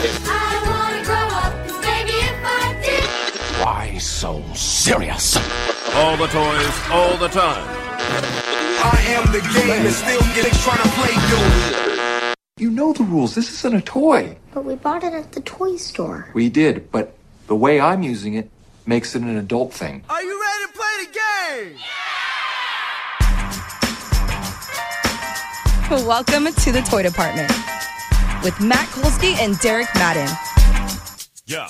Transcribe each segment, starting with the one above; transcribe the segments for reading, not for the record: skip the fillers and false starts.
I wanna grow up, 'cause maybe if I did. Why so serious? All the toys, all the time. I am the game and still getting trying to play you. You know the rules. This isn't a toy. But we bought it at the toy store. We did, but the way I'm using it makes it an adult thing. Are you ready to play the game? Welcome to the Toy Department with Matt Kolsky and Derek Madden. Yeah.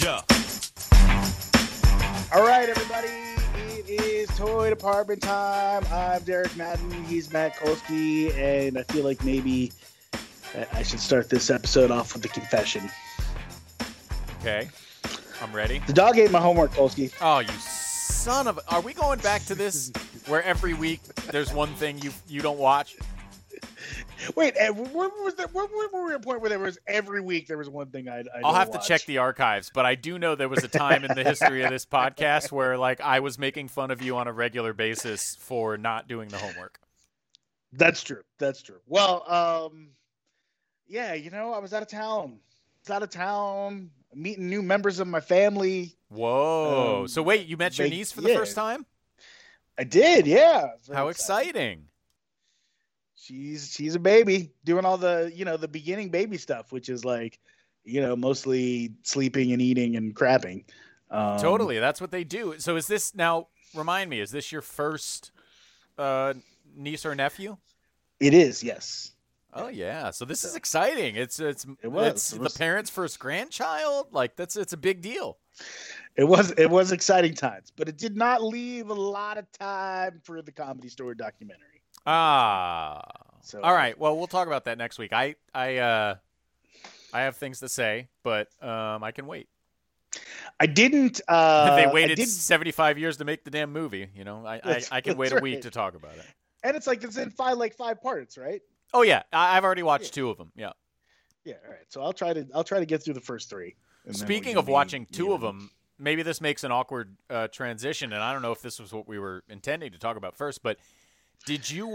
All right, everybody. It is Toy Department time. I'm Derek Madden. He's Matt Kolsky, and I feel like maybe I should start this episode off with a confession. Okay, I'm ready. The dog ate my homework, Kolsky. Oh, you son of a... Are we going back to this where every week there's one thing you don't watch? Wait, when were we at a point where there was every week there was one thing I'll have to check the archives, but I do know there was a time in the history of this podcast where like I was making fun of you on a regular basis for not doing the homework. That's true. Well, yeah, I was out of town. Meeting new members of my family. Whoa. So wait, you met your niece for the first time? I did, yeah. How exciting. She's a baby doing all the, the beginning baby stuff, which is like, mostly sleeping and eating and crapping. Totally. That's what they do. So is this now, remind me, is this your first niece or nephew? It is, yes. Oh yeah. So this is exciting. It's the parents' first grandchild. Like it's a big deal. It was exciting times, but it did not leave a lot of time for the Comedy Store documentary. So, all right. Well, we'll talk about that next week. I have things to say, but I can wait. I didn't. They waited 75 years to make the damn movie. I can wait a week to talk about it. And it's in five parts, right? Oh yeah, I've already watched two of them. Yeah. Yeah. All right. So I'll try to get through the first three. Speaking of watching two of them, maybe this makes an awkward transition, and I don't know if this was what we were intending to talk about first, but. Did you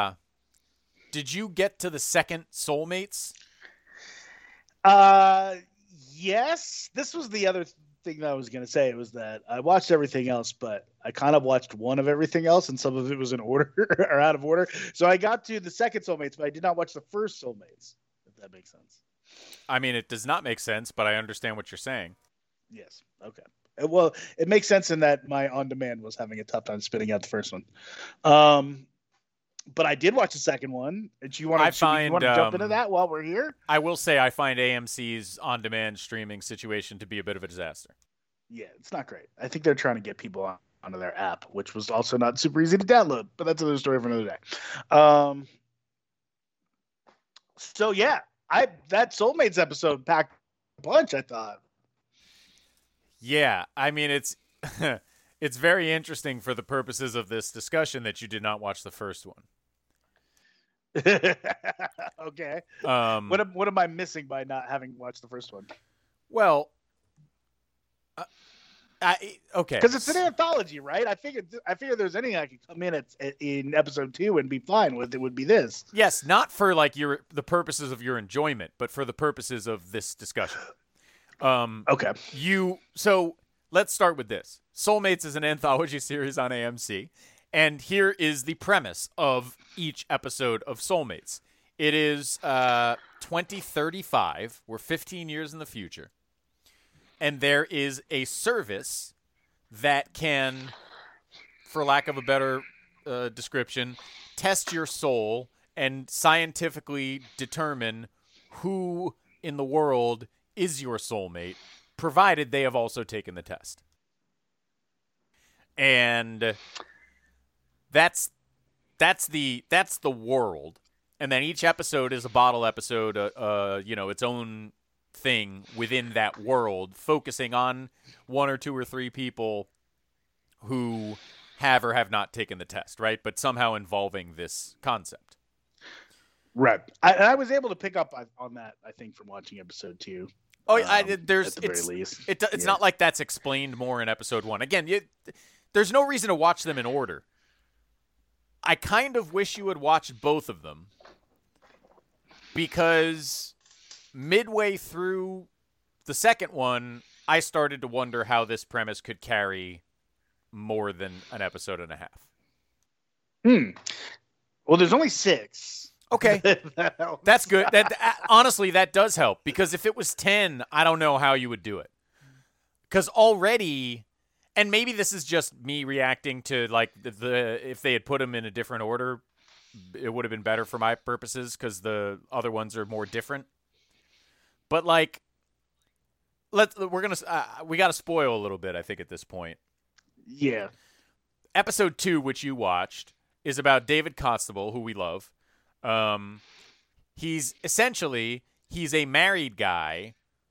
get to the second Soulmates? Yes. This was the other thing that I was going to say. It was that I watched everything else, but I kind of watched one of everything else, and some of it was in order or out of order. So I got to the second Soulmates, but I did not watch the first Soulmates, if that makes sense. I mean, it does not make sense, but I understand what you're saying. Yes. Okay. Well, it makes sense in that my on-demand was having a tough time spitting out the first one. But I did watch the second one. And you want to jump into that while we're here? I will say I find AMC's on-demand streaming situation to be a bit of a disaster. Yeah, it's not great. I think they're trying to get people onto their app, which was also not super easy to download. But that's another story for another day. So yeah, that Soulmates episode packed a punch, I thought. Yeah, I mean it's it's very interesting for the purposes of this discussion that you did not watch the first one. Okay. What am I missing by not having watched the first one? Well, okay. Because it's an anthology, right? I figured there's anything I could come in episode 2 and be fine with. It would be this. Yes, not for like the purposes of your enjoyment, but for the purposes of this discussion. Okay. So let's start with this. Soulmates is an anthology series on AMC, and here is the premise of each episode of Soulmates. It is 2035. We're 15 years in the future, and there is a service that can, for lack of a better description, test your soul and scientifically determine who in the world is your soulmate, provided they have also taken the test. And that's the world. And then each episode is a bottle episode, its own thing within that world, focusing on one or two or three people who have or have not taken the test, right? But somehow involving this concept. Right. I was able to pick up on that, I think, from watching episode 2. Oh, at the very least. It's not like that's explained more in episode 1. Again, there's no reason to watch them in order. I kind of wish you had watched both of them, because midway through The second one, I started to wonder how this premise could carry more than an episode and a half. Well, there's only 6. Okay. That's good. Honestly, that does help, because if it was 10, I don't know how you would do it. Because already, and maybe this is just me reacting to like if they had put them in a different order, it would have been better for my purposes because the other ones are more different. But like, we got to spoil a little bit, I think, at this point. Yeah. Episode 2, which you watched, is about David Constable, who we love. He's a married guy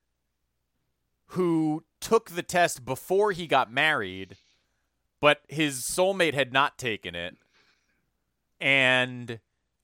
who took the test before he got married, but his soulmate had not taken it. And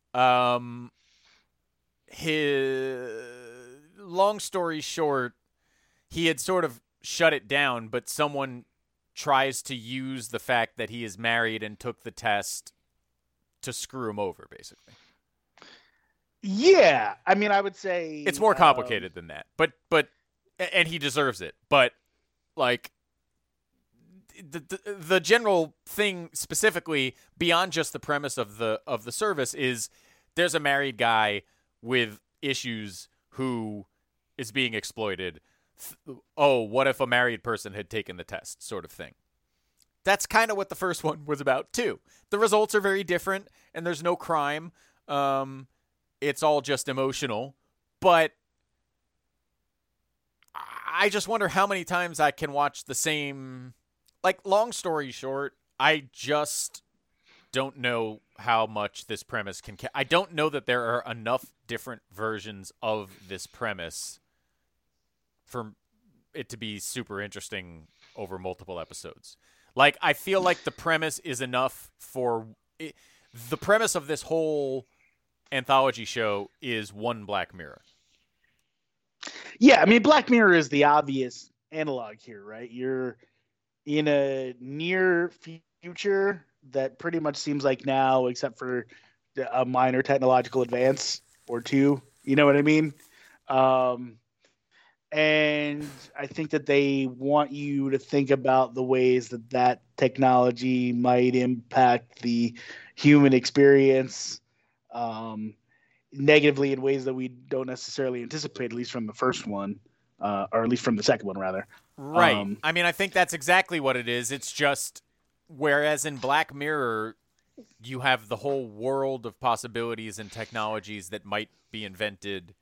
long story short, he had sort of shut it down, but someone tries to use the fact that he is married and took the test to screw him over, basically. Yeah, I mean, I would say it's more complicated than that, but and he deserves it. But like the general thing, specifically beyond just the premise of the service, is there's a married guy with issues who is being exploited. Oh, what if a married person had taken the test, sort of thing. That's kind of what the first one was about too. The results are very different, and there's no crime. It's all just emotional. But I just wonder how many times I can watch the same. Like, long story short, I just don't know how much this premise can. I don't know that there are enough different versions of this premise for it to be super interesting over multiple episodes. Like, I feel like the premise is enough for it. The premise of this whole anthology show is one Black Mirror. Yeah, I mean, Black Mirror is the obvious analog here, right? You're in a near future that pretty much seems like now, except for a minor technological advance or two. You know what I mean? And I think that they want you to think about the ways that that technology might impact the human experience negatively in ways that we don't necessarily anticipate, at least from the first one, or at least from the second one, rather. Right. I mean, I think that's exactly what it is. It's just, whereas in Black Mirror, you have the whole world of possibilities and technologies that might be invented.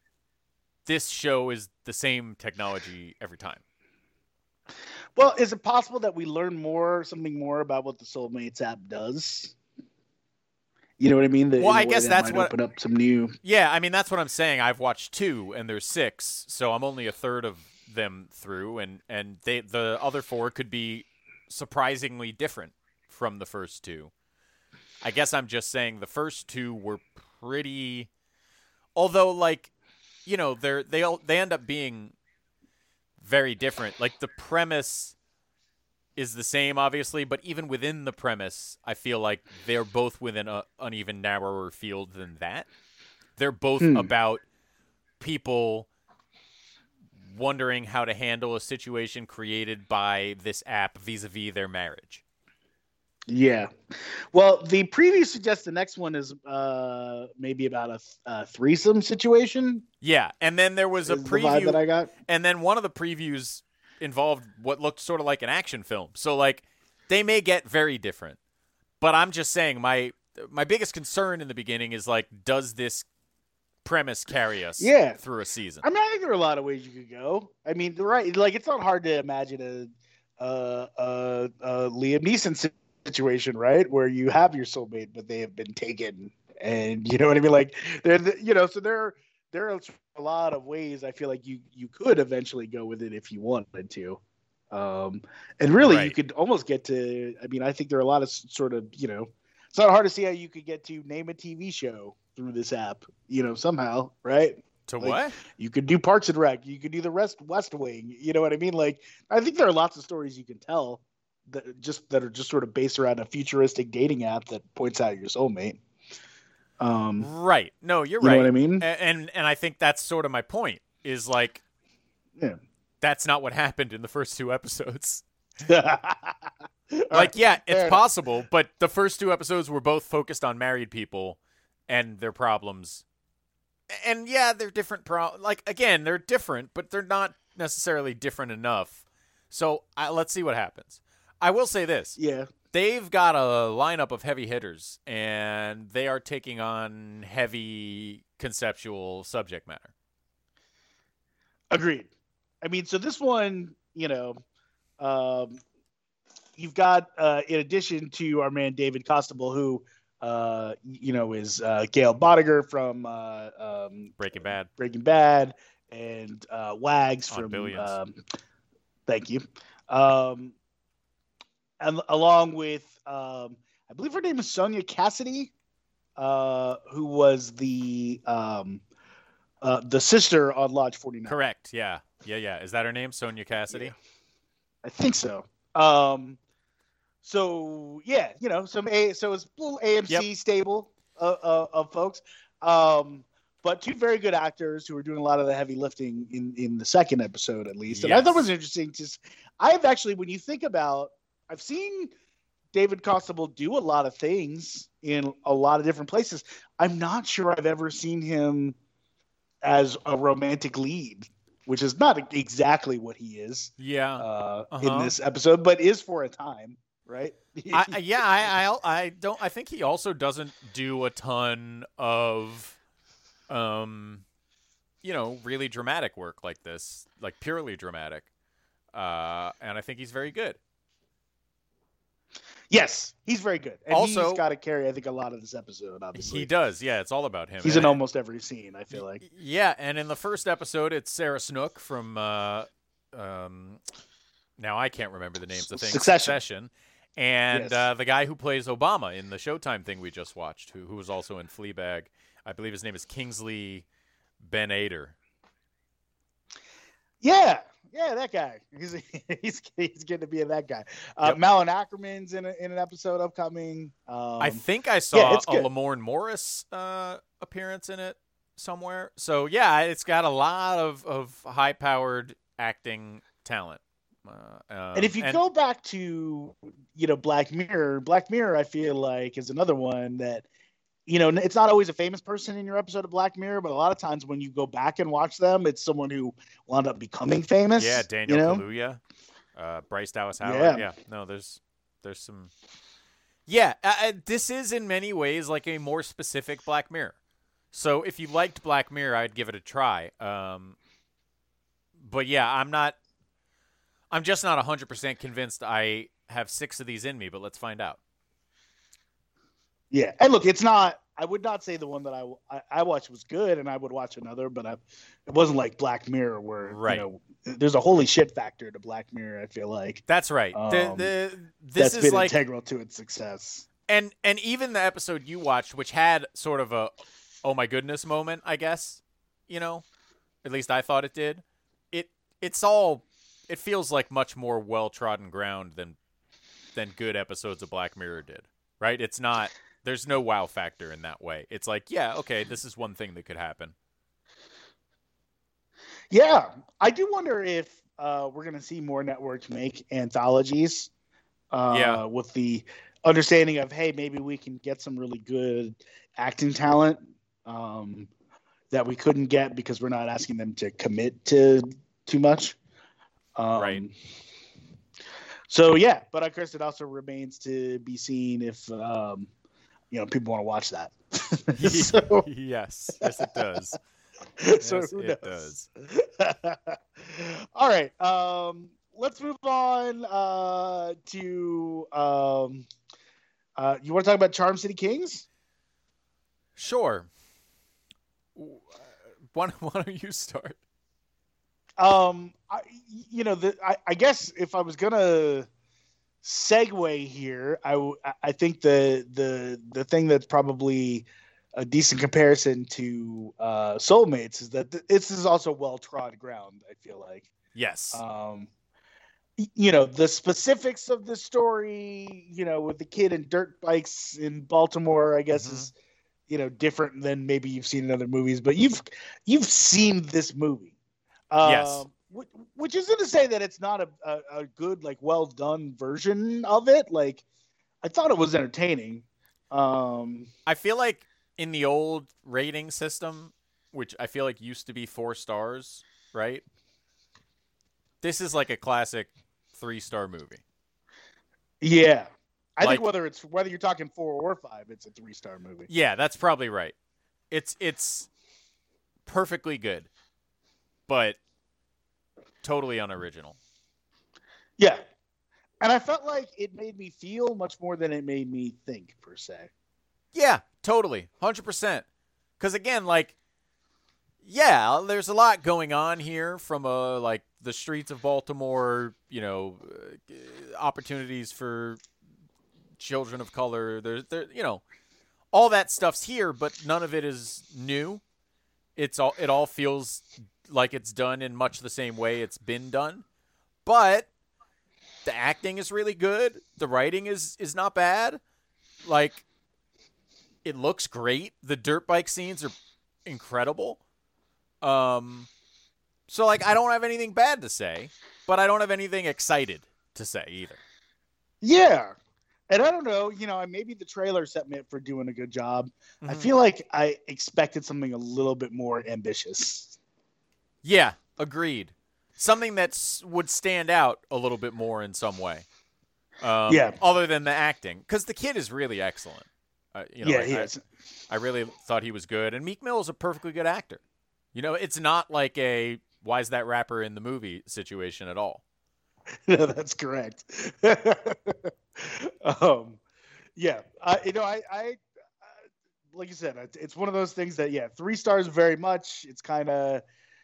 This show is the same technology every time. Well, is it possible that we learn something more about what the Soulmates app does? You know what I mean? Well, I guess that's what open up some new. Yeah, I mean, that's what I'm saying. I've watched 2, and there's 6, so I'm only a third of them through, and the other 4 could be surprisingly different from the first 2. I guess I'm just saying the first 2 were pretty, although, like, you know, they end up being very different. Like, the premise is the same, obviously, but even within the premise, I feel like they're both within an even narrower field than that. They're both about people wondering how to handle a situation created by this app vis-a-vis their marriage. Yeah. Well, the preview suggests the next one is maybe about a threesome situation. Yeah, and then there was a preview the vibe that I got. And then one of the previews involved what looked sort of like an action film. So, like, they may get very different. But I'm just saying, my biggest concern in the beginning is, like, does this premise carry us through a season? I mean, I think there are a lot of ways you could go. I mean, right? Like, it's not hard to imagine a Liam Neeson situation, right, where you have your soulmate, but they have been taken, and you know what I mean. Like, so there are a lot of ways I feel like you could eventually go with it if you wanted to, and really you could almost get to. I mean, I think there are a lot of sort of, you know, it's not hard to see how you could get to name a TV show through this app, you know, somehow, right? To like, what? You could do Parks and Rec, you could do the West Wing, you know what I mean? Like, I think there are lots of stories you can tell that are just sort of based around a futuristic dating app that points out your soulmate. Right. No, you're you right. Know what I mean? And I think that's sort of my point, is like, Yeah. That's not what happened in the first 2 episodes. Like, yeah, it's possible, but the first 2 episodes were both focused on married people and their problems. And yeah, they're different. Again, they're different, but they're not necessarily different enough. So let's see what happens. I will say this. Yeah. They've got a lineup of heavy hitters, and they are taking on heavy conceptual subject matter. Agreed. I mean, so this one, you've got, in addition to our man David Costabile, who, is Gail Bodiger from Breaking Bad, and Wags on from Billions. Thank you. And along with, I believe her name is Sonia Cassidy, who was the sister on Lodge 49. Correct. Yeah. Is that her name, Sonia Cassidy? Yeah. I think so. So yeah, so it's a little AMC stable of folks. But 2 very good actors who are doing a lot of the heavy lifting in the second episode, at least. And I thought it was interesting. I've actually, when you think about, I've seen David Costabile do a lot of things in a lot of different places. I'm not sure I've ever seen him as a romantic lead, which is not exactly what he is. Yeah. In this episode, but is for a time, right? I think he also doesn't do a ton of, really dramatic work like this, like purely dramatic. And I think he's very good. Yes, he's very good. And also, he's got to carry, I think, a lot of this episode, obviously. He does, yeah. It's all about him. He's in almost every scene, I feel like. Yeah, and in the first episode, it's Sarah Snook from, now I can't remember the names of things. Succession. And the guy who plays Obama in the Showtime thing we just watched, who was also in Fleabag. I believe his name is Kingsley Ben-Adir. Yeah, that guy. He's getting to be that guy. Malin Ackerman's in an episode upcoming. I think I saw a Lamorne Morris appearance in it somewhere. So yeah, it's got a lot of high-powered acting talent. And if you go back to Black Mirror, I feel like is another one that. It's not always a famous person in your episode of Black Mirror, but a lot of times when you go back and watch them, it's someone who wound up becoming famous. Yeah, Daniel Kaluuya, Bryce Dallas Howard. Yeah. No, there's some. Yeah, this is in many ways like a more specific Black Mirror. So if you liked Black Mirror, I'd give it a try. But yeah, I'm just not 100% convinced I have 6 of these in me, but let's find out. Yeah, and look, it's not. I would not say the one that I watched was good, and I would watch another, but it wasn't like Black Mirror, where there's a holy shit factor to Black Mirror. I feel like that's right. This that's is been like integral to its success. And even the episode you watched, which had sort of a oh my goodness moment, I guess, at least I thought it did. It feels like much more well trodden ground than good episodes of Black Mirror did. Right? It's not. There's no wow factor in that way. It's like, yeah, okay, this is one thing that could happen. Yeah, I do wonder if we're going to see more networks make anthologies with the understanding of, hey, maybe we can get some really good acting talent that we couldn't get because we're not asking them to commit to too much. Right. So, yeah, but of course it also remains to be seen if people want to watch that. So, yes, it does. So who knows? All right. Let's move on to you want to talk about Charm City Kings? Sure. Why don't you start? I guess if I was gonna segue here, I think the thing that's probably a decent comparison to Soulmates is that this is also well trod ground. I feel like yes. The specifics of the story, with the kid and dirt bikes in Baltimore, I guess is different than maybe you've seen in other movies, but you've seen this movie. Yes. which isn't to say that it's not a good, like, well done version of it. Like, I thought it was entertaining. I feel like in the old rating system, which I feel like used to be 4 stars, right? This is like a classic 3-star movie. Yeah. I Like- think whether you're talking 4 or 5, it's a 3-star movie. Yeah, that's probably right. It's perfectly good, but totally unoriginal. Yeah. And I felt like it made me feel much more than it made me think, per se. Yeah, totally. 100%. Because again, like, yeah, there's a lot going on here from like the streets of Baltimore, opportunities for children of color. There, all that stuff's here, but none of it is new. It all feels like it's done in much the same way it's been done. But the acting is really good. The writing is not bad. Like, it looks great. The dirt bike scenes are incredible. So, like, I don't have anything bad to say, but I don't have anything excited to say either. Yeah. And I don't know, maybe the trailer set me up for doing a good job. I feel like I expected something a little bit more ambitious. Yeah, agreed. Something that would stand out a little bit more in some way. Yeah. Other than the acting. Because the kid is really excellent. He is. I really thought he was good. And Meek Mill is a perfectly good actor. It's not like a why is that rapper in the movie situation at all. No, that's correct. Yeah. I like you said, it's one of those things that, 3 stars very much. It's kind of,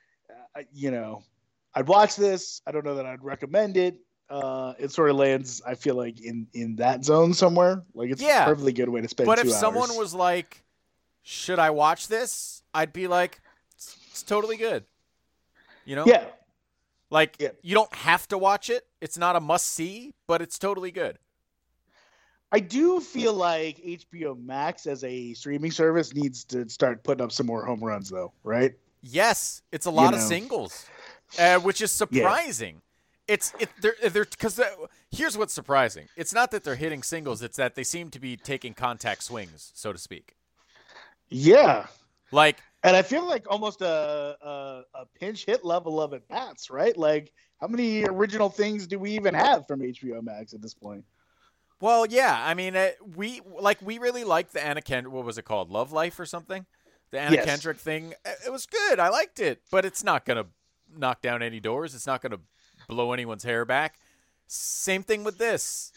I'd watch this. I don't know that I'd recommend it. It sort of lands, I feel like, in that zone somewhere. Like, it's a perfectly good way to spend 2 hours. But if someone was like, should I watch this? I'd be like, it's totally good. Yeah. Like, you don't have to watch it. It's not a must-see, but it's totally good. I do feel like HBO Max as a streaming service needs to start putting up some more home runs, though, right? Yes, it's a lot of singles, which is surprising. Because here's what's surprising. It's not that they're hitting singles. It's that they seem to be taking contact swings, so to speak. Yeah. Like, and I feel like almost a pinch hit level of at bats, right? Like, how many original things do we even have from HBO Max at this point? Well, yeah. I mean, we really liked the Anna Kendrick. What was it called? Love Life or something? The Anna Kendrick thing. It was good. I liked it, but it's not gonna knock down any doors. It's not gonna blow anyone's hair back. Same thing with this.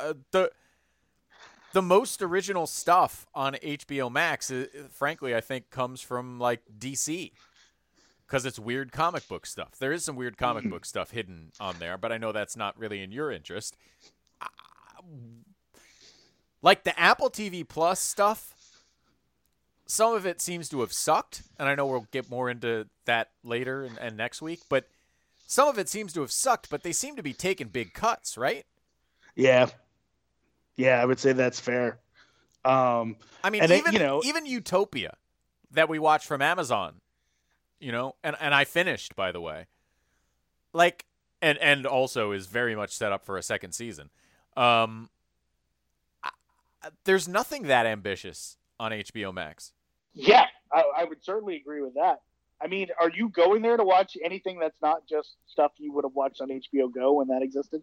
The most original stuff on HBO Max, frankly, I think comes from like DC, because it's weird comic book stuff. There is some weird comic book stuff hidden on there, but I know that's not really in your interest. Like the Apple TV Plus stuff, some of it seems to have sucked, and I know we'll get more into that later and next week, but some of it seems to have sucked, but they seem to be taking big cuts, right? Yeah. Yeah, I would say that's fair. I mean, even Utopia that we watched from Amazon, and I finished, by the way, like, and also is very much set up for a second season. There's nothing that ambitious on HBO Max. Yeah, I would certainly agree with that. I mean, are you going there to watch anything that's not just stuff you would have watched on HBO Go when that existed?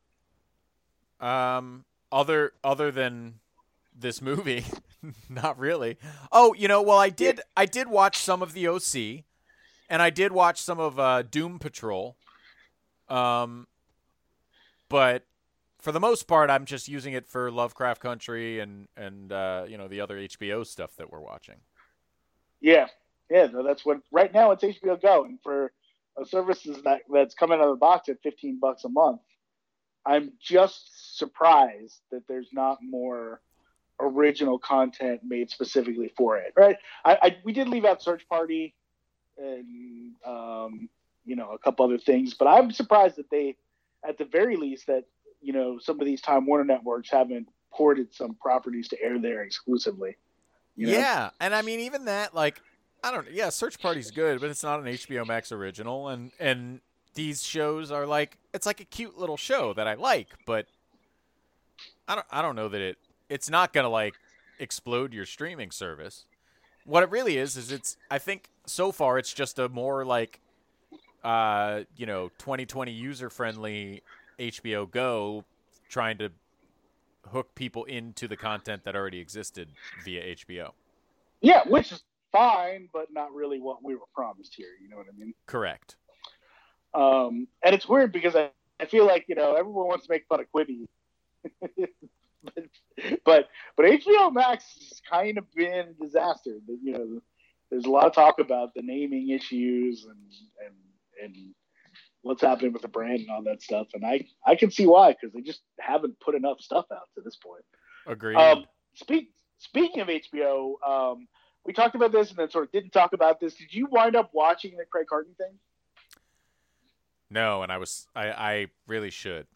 Other than this movie, not really. Oh, well, I did watch some of the OC, and I did watch some of Doom Patrol. But for the most part, I'm just using it for Lovecraft Country and the other HBO stuff that we're watching. Yeah, no, that's what. Right now, it's HBO Go, and for a service that's coming out of the box at $15 a month, I'm just surprised that there's not more original content made specifically for it. Right? We did leave out Search Party and a couple other things, but I'm surprised that they, at the very least, that some of these Time Warner networks haven't ported some properties to air there exclusively. Yeah, and I mean, even that, like, I don't know. Yeah, Search Party's good, but it's not an HBO Max original, and these shows are like, it's like a cute little show that I like, but I don't know that it's not gonna like explode your streaming service. What it really is I think so far it's just a more like 2020 user friendly HBO Go trying to hook people into the content that already existed via HBO. Yeah, which is fine, but not really what we were promised here. You know what I mean? Correct. And it's weird because I feel like, everyone wants to make fun of Quibi. but HBO Max has kind of been a disaster. There's a lot of talk about the naming issues and what's happening with the brand and all that stuff. And I can see why, because they just haven't put enough stuff out to this point. Agreed. Speaking of HBO, we talked about this and then sort of didn't talk about this. Did you wind up watching the Craig Carton thing? No, and I really should.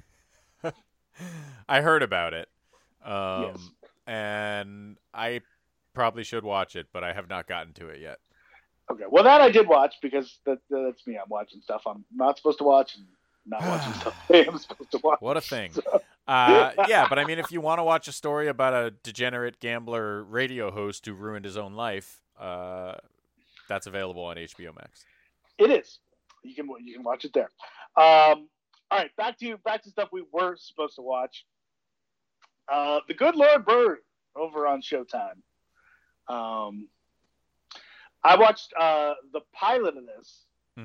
I heard about it. Yes. And I probably should watch it, but I have not gotten to it yet. Okay, well, that I did watch because that's me. I'm watching stuff I'm not supposed to watch and not watching stuff I am supposed to watch. What a thing. So. Yeah, but I mean, if you want to watch a story about a degenerate gambler radio host who ruined his own life, that's available on HBO Max. It is. You can watch it there. All right, back to stuff we were supposed to watch. The Good Lord Bird over on Showtime. I watched the pilot of this,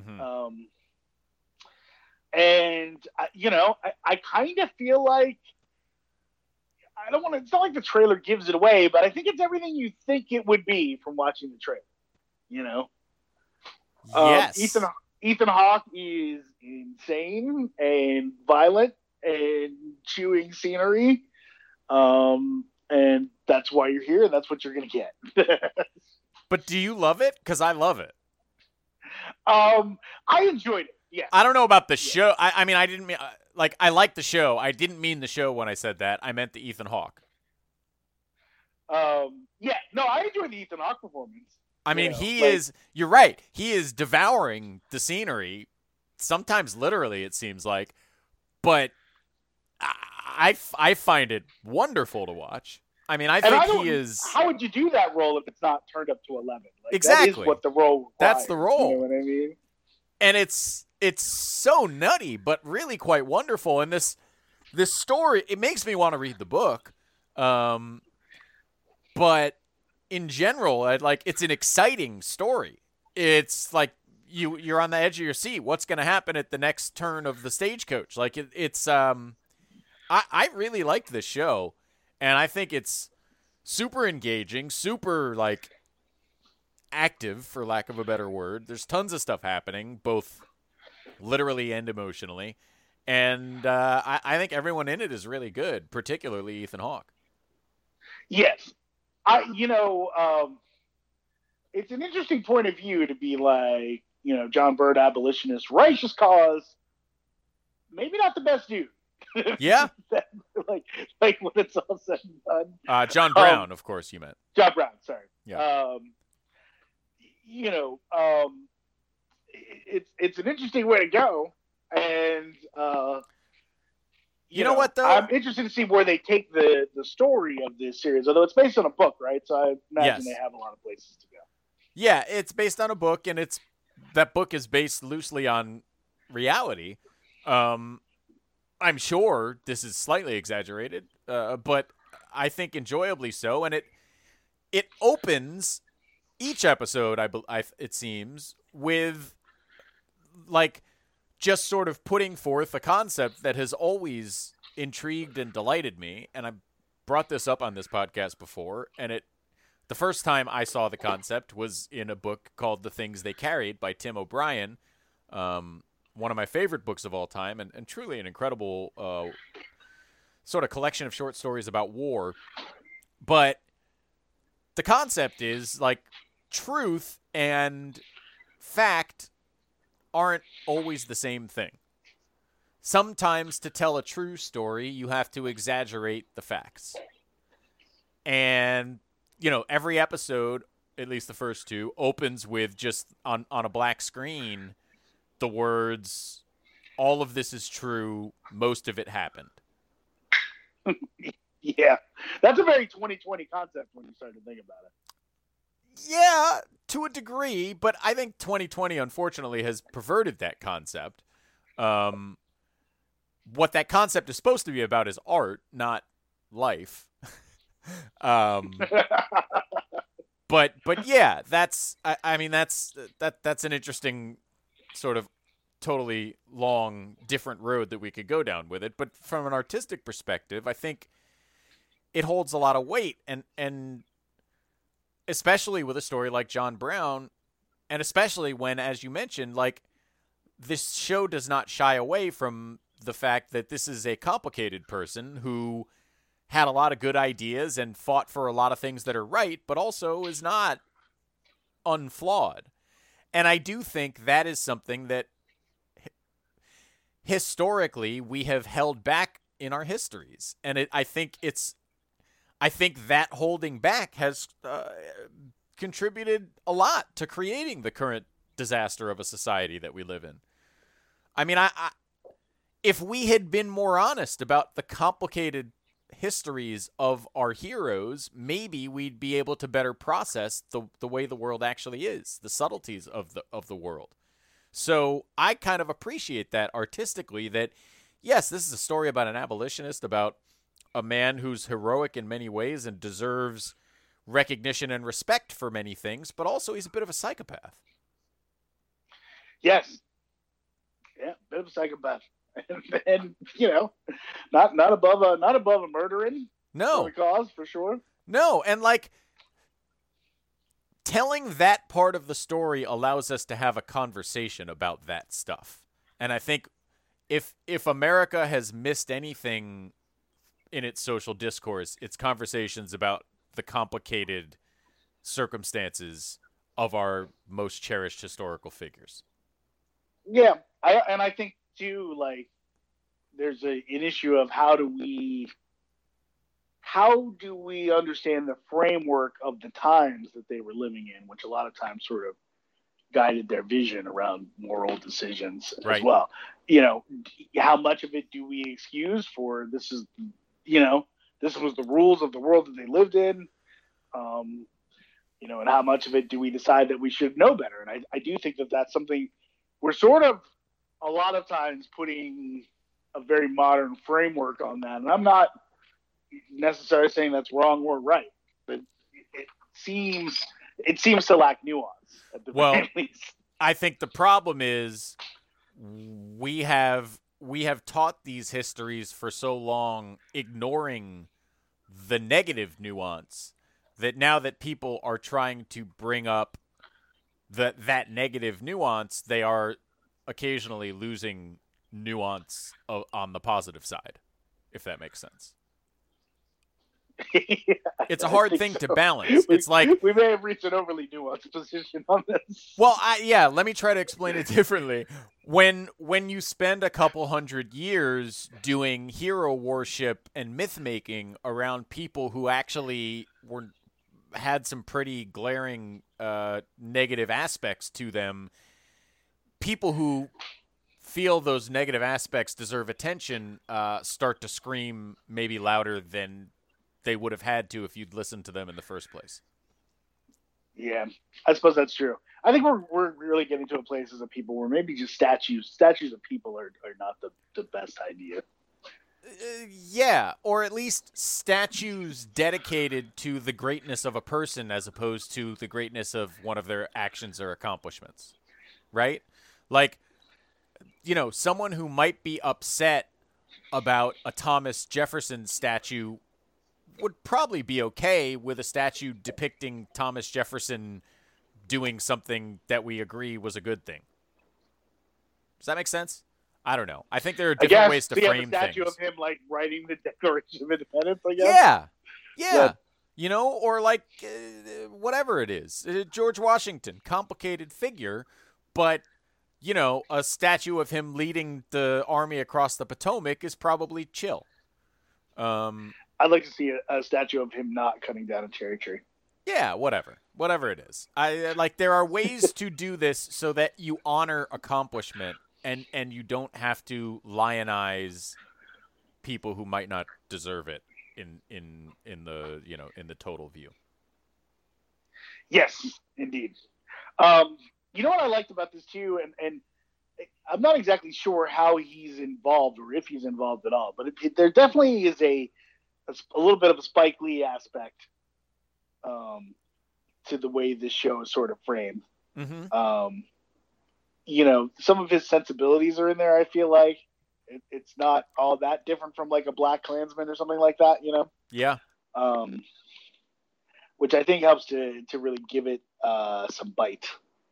and I kind of feel like I don't want to. It's not like the trailer gives it away, but I think it's everything you think it would be from watching the trailer. Yes. Ethan Hawke is insane and violent and chewing scenery. And that's why you're here. That's what you're going to get. But do you love it? Because I love it. I enjoyed it. Yeah. I don't know about the show. I mean, I didn't mean I like the show. I didn't mean the show when I said that. I meant the Ethan Hawke. Yeah. No, I enjoyed the Ethan Hawke performance. I mean, you're right. He is devouring the scenery, sometimes literally, it seems like. But I find it wonderful to watch. I mean, I think he is. How would you do that role if it's not turned up to 11? Exactly. That is what the role requires. That's the role. You know what I mean? And it's so nutty, but really quite wonderful. And this story, it makes me want to read the book. But in general, it's an exciting story. It's like you're on the edge of your seat. What's going to happen at the next turn of the stagecoach? Like it's I really liked this show, and I think it's super engaging, super active, for lack of a better word. There's tons of stuff happening, both literally and emotionally, and I think everyone in it is really good, particularly Ethan Hawke. Yes. It's an interesting point of view to be like, John Bird, abolitionist, righteous cause, maybe not the best dude. Yeah. like when it's all said and done. John Brown, of course, you meant. John Brown, sorry. Yeah. It's an interesting way to go, and you know what, though? I'm interested to see where they take the story of this series, although it's based on a book, right? So I imagine they have a lot of places to go. Yeah, it's based on a book, and that book is based loosely on reality. I'm sure this is slightly exaggerated, but I think enjoyably so. And it opens each episode, it seems, with just sort of putting forth a concept that has always intrigued and delighted me. And I brought this up on this podcast before, and the first time I saw the concept was in a book called The Things They Carried by Tim O'Brien, one of my favorite books of all time, and truly an incredible sort of collection of short stories about war. But the concept is truth and fact aren't always the same thing. Sometimes to tell a true story, you have to exaggerate the facts. And, every episode, at least the first two, opens with just on a black screen the words, all of this is true, most of it happened. Yeah, that's a very 2020 concept when you start to think about it. Yeah, to a degree, but I think 2020, unfortunately, has perverted that concept. What that concept is supposed to be about is art, not life. But yeah, that's an interesting sort of totally long, different road that we could go down with it. But from an artistic perspective, I think it holds a lot of weight, and especially with a story like John Brown, and especially when, as you mentioned, like, this show does not shy away from the fact that this is a complicated person who had a lot of good ideas and fought for a lot of things that are right, but also is not unflawed. And I do think that is something that historically we have held back in our histories. And I think that holding back has contributed a lot to creating the current disaster of a society that we live in. I mean, if we had been more honest about the complicated histories of our heroes, maybe we'd be able to better process the way the world actually is, the subtleties of the world. So I kind of appreciate that artistically, that yes, this is a story about an abolitionist, about a man who's heroic in many ways and deserves recognition and respect for many things, but also he's a bit of a psychopath. Yes. Yeah, bit of a psychopath. And you know, not above a murdering. No. For the cause, for sure. No, and like, telling that part of the story allows us to have a conversation about that stuff. And I think if America has missed anything in its social discourse, it's conversations about the complicated circumstances of our most cherished historical figures. Yeah, I think too, like, there's an issue of how do we understand the framework of the times that they were living in, which a lot of times sort of guided their vision around moral decisions as well. You know, how much of it do we excuse for this was the rules of the world that they lived in, you know, and how much of it do we decide that we should know better? And I do think that that's something we're sort of a lot of times putting a very modern framework on that. And I'm not necessarily saying that's wrong or right, but it seems to lack nuance at the very least. I think the problem is we have taught these histories for so long, ignoring the negative nuance, that now that people are trying to bring up that negative nuance, they are occasionally losing nuance on the positive side, if that makes sense. Yeah, it's a hard thing to balance. It's like we may have reached an overly nuanced position on this. Well, let me try to explain it differently. When you spend a couple hundred years doing hero worship and myth making around people who actually had some pretty glaring negative aspects to them, people who feel those negative aspects deserve attention start to scream maybe louder than they would have had to if you'd listened to them in the first place. Yeah, I suppose that's true. I think we're really getting to a place as a people where maybe just statues of people are not the best idea. Yeah, or at least statues dedicated to the greatness of a person as opposed to the greatness of one of their actions or accomplishments, right? Like, you know, someone who might be upset about a Thomas Jefferson statue would probably be okay with a statue depicting Thomas Jefferson doing something that we agree was a good thing. Does that make sense? I don't know. I think there are different ways to frame a statue things. Of him, like, writing the Declaration of Independence, I guess? Yeah. You know, or like whatever it is. George Washington, complicated figure, but, you know, a statue of him leading the army across the Potomac is probably chill. I'd like to see a statue of him not cutting down a cherry tree. Yeah, whatever. whatever it is. I like there are ways to do this so that you honor accomplishment and you don't have to lionize people who might not deserve it in the in the total view. Yes, indeed. You know what I liked about this too, and I'm not exactly sure how he's involved or if he's involved at all, but there definitely is a little bit of a Spike Lee aspect to the way this show is sort of framed. Mm-hmm. Some of his sensibilities are in there. I feel like it's not all that different from like a Black Klansman or something like that. Yeah. Which I think helps to really give it some bite.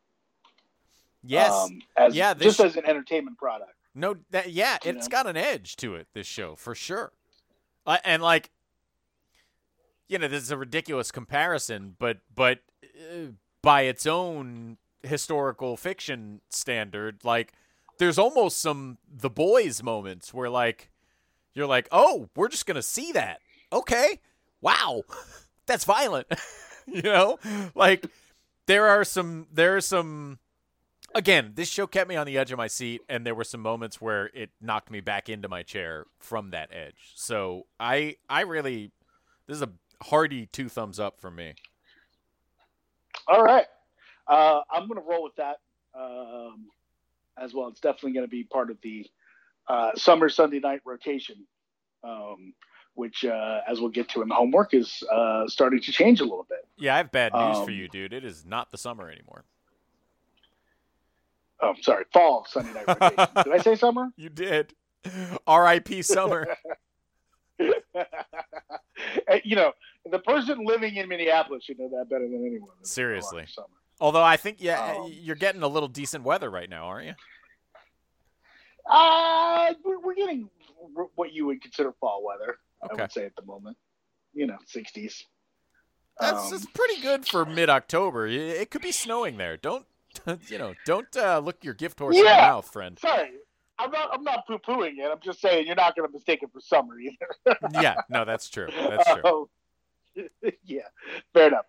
Yes. As an entertainment product. No, it's got an edge to it, this show, for sure. And like, this is a ridiculous comparison, but by its own historical fiction standard, like, there's almost some The Boys moments where, like, you're like, oh, we're just going to see that. Okay. Wow. That's violent. Like, there's some, again, this show kept me on the edge of my seat, and there were some moments where it knocked me back into my chair from that edge. So I really, this is a hearty 2 thumbs up for me. All right. I'm going to roll with that as well. It's definitely going to be part of the summer Sunday night rotation, which, as we'll get to in the homework, is starting to change a little bit. Yeah, I have bad news for you, dude. It is not the summer anymore. Oh, sorry. Fall Sunday night rotation. Did I say summer? You did. R.I.P. summer. The person living in Minneapolis should know that better than anyone. Seriously. Although I think, you're getting a little decent weather right now, aren't you? We're getting what you would consider fall weather, okay. I would say at the moment. 60s. That's pretty good for mid-October. It could be snowing there. Don't look your gift horse in the mouth, friend. Sorry. I'm not poo-pooing it. I'm just saying you're not going to mistake it for summer either. Yeah, no, that's true. That's true. Yeah, fair enough.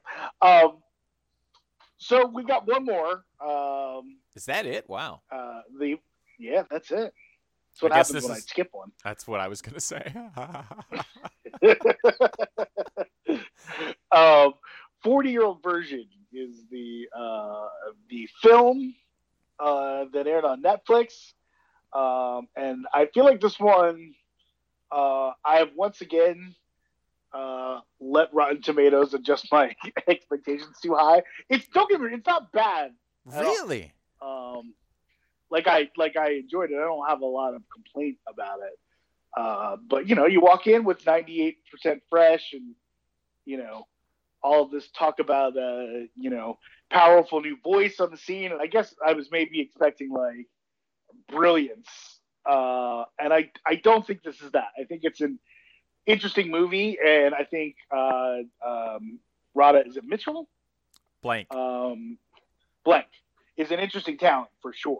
So we got one more. Is that it? Wow. That's it. That's what happens when I skip one. That's what I was going to say. 40-year-old version is the film that aired on Netflix. And I feel like this one, I have once again let Rotten Tomatoes adjust my expectations too high. It's not bad. Really? Like I enjoyed it. I don't have a lot of complaint about it. But you walk in with 98% fresh, and all of this talk about powerful new voice on the scene. And I guess I was maybe expecting like brilliance, and I don't think this is that. I think it's an interesting movie, and I think Radha, is it Mitchell? Blank is an interesting talent for sure,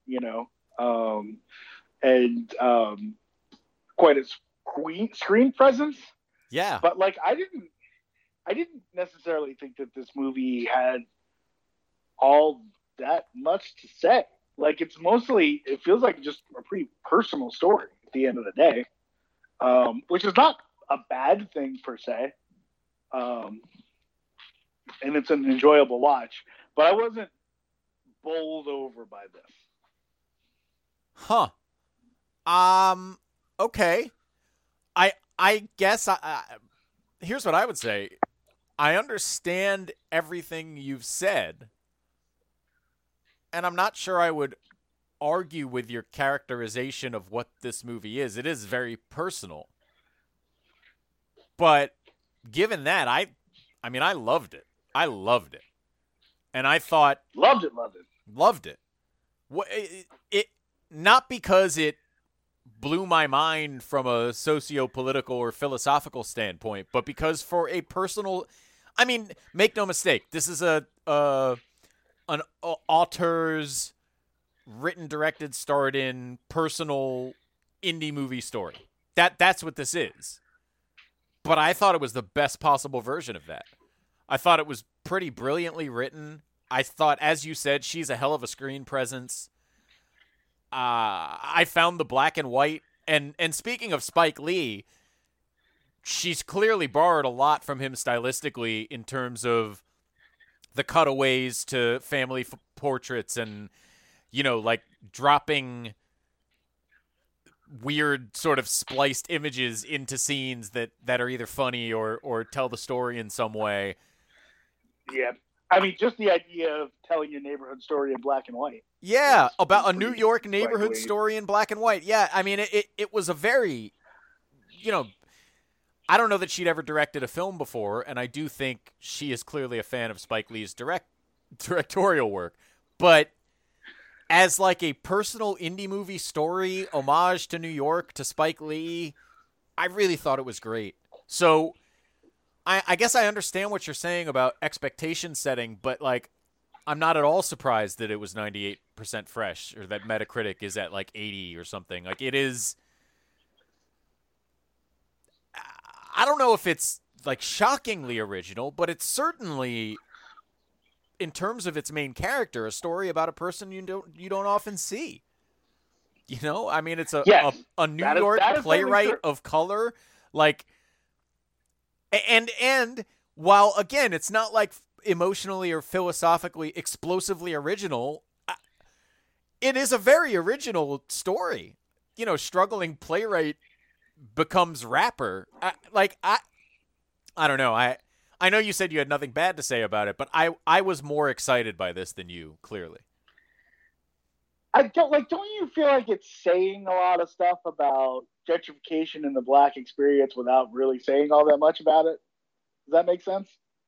and quite a screen presence. Yeah, but like I didn't necessarily think that this movie had all that much to say. Like it feels like just a pretty personal story at the end of the day, which is not a bad thing per se. And it's an enjoyable watch, but I wasn't bowled over by this. Huh. Okay. I guess here's what I would say. I understand everything you've said, and I'm not sure I would argue with your characterization of what this movie is. It is very personal. But given that, I loved it. I loved it. And I thought... Loved it. Loved it. It not because it blew my mind from a socio-political or philosophical standpoint, but because for a personal... I mean, make no mistake, this is an author's written, directed, starred in, personal indie movie story. That's what this is. But I thought it was the best possible version of that. I thought it was pretty brilliantly written. I thought, as you said, she's a hell of a screen presence. I found the black and white, and speaking of Spike Lee, she's clearly borrowed a lot from him stylistically in terms of the cutaways to family portraits and, like dropping weird sort of spliced images into scenes that are either funny or tell the story in some way. Yeah. I mean, just the idea of telling your neighborhood story in black and white. Yeah, about a New York neighborhood story in black and white. Yeah, I mean, it was a very, I don't know that she'd ever directed a film before, and I do think she is clearly a fan of Spike Lee's directorial work. But as like a personal indie movie story, homage to New York, to Spike Lee, I really thought it was great. So I guess I understand what you're saying about expectation setting, but like I'm not at all surprised that it was 98% fresh or that Metacritic is at like 80 or something. Like it is. I don't know if it's like shockingly original, but it's certainly, in terms of its main character, a story about a person you don't often see. I mean, it's a New York playwright of color, like. And while, again, it's not like emotionally or philosophically explosively original, it is a very original story. Struggling playwright becomes rapper. I don't know. I know you said you had nothing bad to say about it, but I was more excited by this than you, clearly. Don't you feel like it's saying a lot of stuff about gentrification and the black experience without really saying all that much about it? Does that make sense?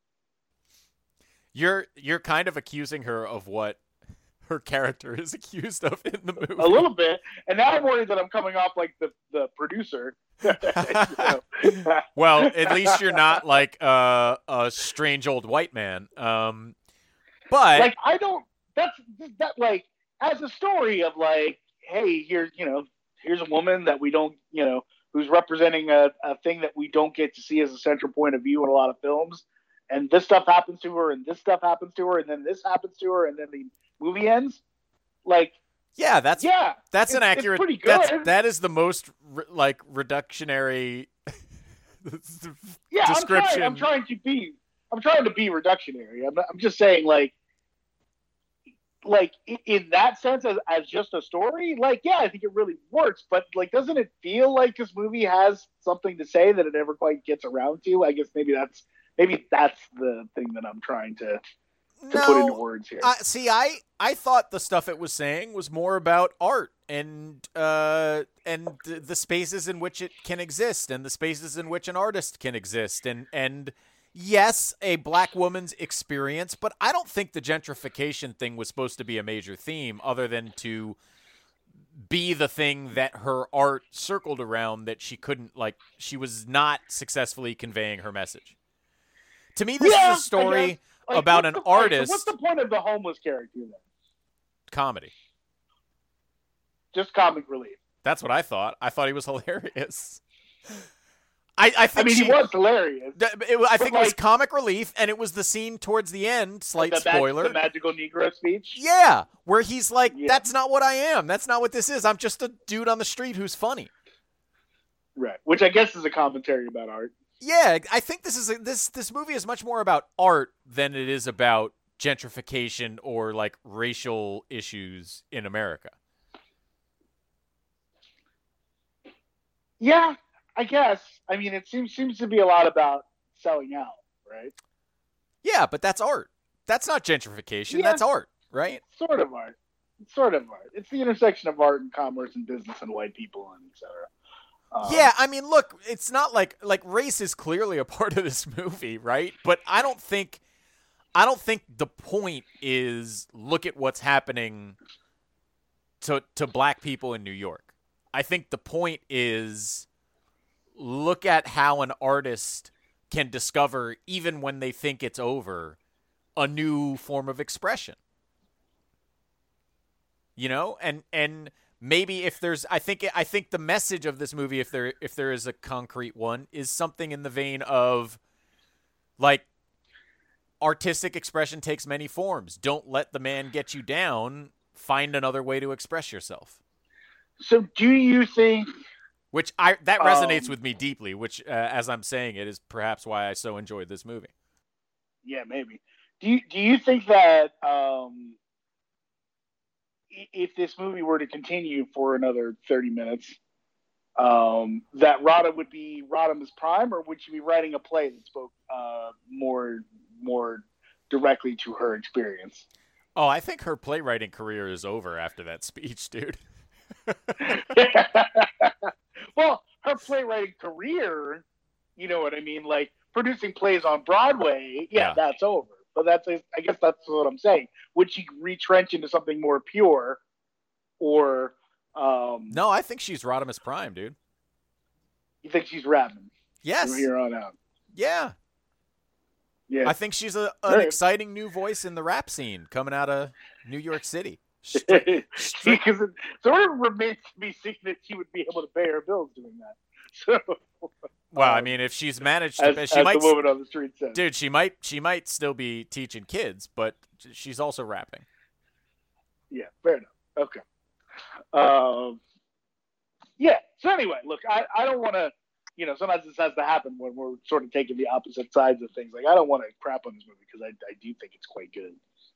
You're kind of accusing her of what her character is accused of in the movie. A little bit. And now I'm worried that I'm coming off like the producer. Well, at least you're not like a strange old white man. But like that like as a story of like, hey, here's a woman that we don't, who's representing a thing that we don't get to see as a central point of view in a lot of films. And this stuff happens to her, and this stuff happens to her, and then this happens to her, and then the movie ends. Like, that's an accurate. It's pretty good. That is the most reductionary description. I'm trying to be reductionary. I'm just saying like in that sense as just a story, I think it really works, but like doesn't it feel like this movie has something to say that it never quite gets around to? I guess maybe that's the thing that I'm trying to put into words here. I thought the stuff it was saying was more about art and the spaces in which it can exist and the spaces in which an artist can exist and yes, a black woman's experience, but I don't think the gentrification thing was supposed to be a major theme other than to be the thing that her art circled around that she was not successfully conveying her message. To me, this is a story about an artist. What's the point of the homeless character then? Comedy. Just comic relief. That's what I thought. I thought he was hilarious. I think he was hilarious. I think it was comic relief, and it was the scene towards the end, spoiler. The magical Negro speech? Yeah, where he's like, that's not what I am. That's not what this is. I'm just a dude on the street who's funny. Right, which I guess is a commentary about art. Yeah, I think this movie is much more about art than it is about gentrification or, racial issues in America. Yeah. I guess. I mean, it seems to be a lot about selling out, right? Yeah, but that's art. That's not gentrification. That's art, right? It's sort of art. It's the intersection of art and commerce and business and white people and et cetera. Yeah, I mean, look, it's not like race is clearly a part of this movie, right? But I don't think the point is look at what's happening to black people in New York. I think the point is look at how an artist can discover, even when they think it's over, a new form of expression. And maybe if there's, I think the message of this movie, if there is a concrete one, is something in the vein of, artistic expression takes many forms. Don't let the man get you down. Find another way to express yourself. So do you think... Which that resonates with me deeply, which, as I'm saying it, is perhaps why I so enjoyed this movie. Yeah, maybe. Do you think that if this movie were to continue for another 30 minutes, that Rada would be Rodimus Prime, or would she be writing a play that spoke more directly to her experience? Oh, I think her playwriting career is over after that speech, dude. Well, her playwriting career, you know what I mean? Like, producing plays on Broadway, that's over. But I guess that's what I'm saying. Would she retrench into something more pure, or... No, I think she's Rodimus Prime, dude. You think she's rapping? Yes. From here on out? Yeah. Yeah. I think she's an exciting new voice in the rap scene coming out of New York City. Because it sort of remains to be seen that she would be able to pay her bills doing that. So, well, I mean, if she's managed to, as she might. The woman on the street says, dude, she might still be teaching kids, but she's also rapping. Yeah, fair enough. Okay. Yeah. So anyway, look, I don't want to. You know, sometimes this has to happen when we're sort of taking the opposite sides of things. Like, I don't want to crap on this movie because I do think it's quite good.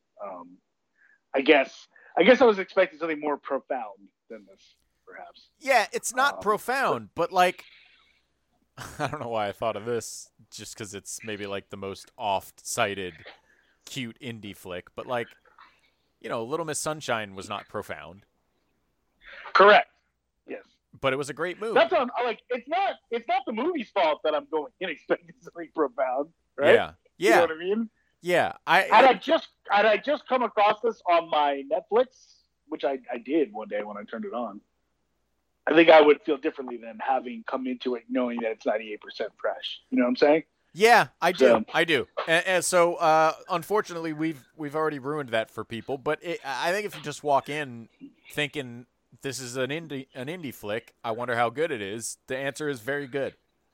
I guess I was expecting something more profound than this, perhaps. Yeah, it's not profound, but like, I don't know why I thought of this, just because it's maybe like the most oft-cited cute indie flick, but like, you know, Little Miss Sunshine was not profound. Correct. Yes. But it was a great movie. That's like, it's not the movie's fault that I'm going in expecting something profound, right? Yeah. You know what I mean? Yeah. Had I just come across this on my Netflix, which I did one day when I turned it on, I think I would feel differently than having come into it knowing that it's 98% fresh. You know what I'm saying? Yeah, I do. I do. And so, unfortunately, we've already ruined that for people. But I think if you just walk in thinking this is an indie flick, I wonder how good it is, the answer is very good.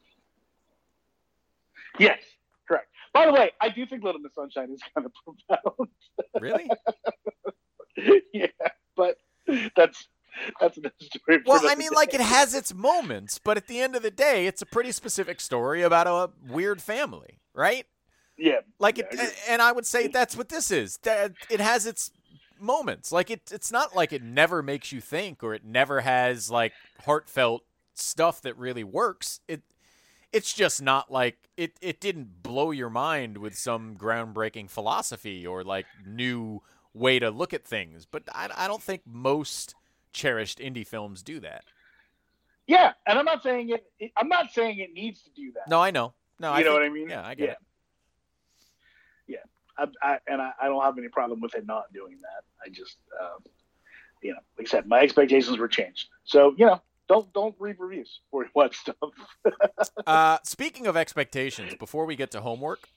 Yes, correct. By the way, I do think Little Miss Sunshine is kind of profound. Really? Yeah, but that's another story. Well, I mean, like, it has its moments, but at the end of the day, it's a pretty specific story about a weird family, right? Yeah. Like, yeah, and I would say that's what this is. It has its moments. Like, it's not like it never makes you think, or it never has, like, heartfelt stuff that really works. It's just not like it didn't blow your mind with some groundbreaking philosophy or like new way to look at things. But I don't think most cherished indie films do that. Yeah, and I'm not saying it needs to do that. No, I know. No, you know what I mean? Yeah, I get it. Yeah, I don't have any problem with it not doing that. I just, you know, like I said, my expectations were changed. So, you know, don't read reviews before you watch stuff. Speaking of expectations, before we get to homework,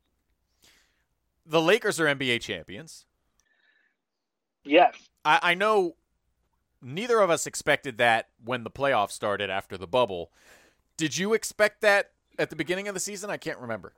the Lakers are NBA champions. Yes. I know neither of us expected that when the playoffs started after the bubble. Did you expect that at the beginning of the season? I can't remember.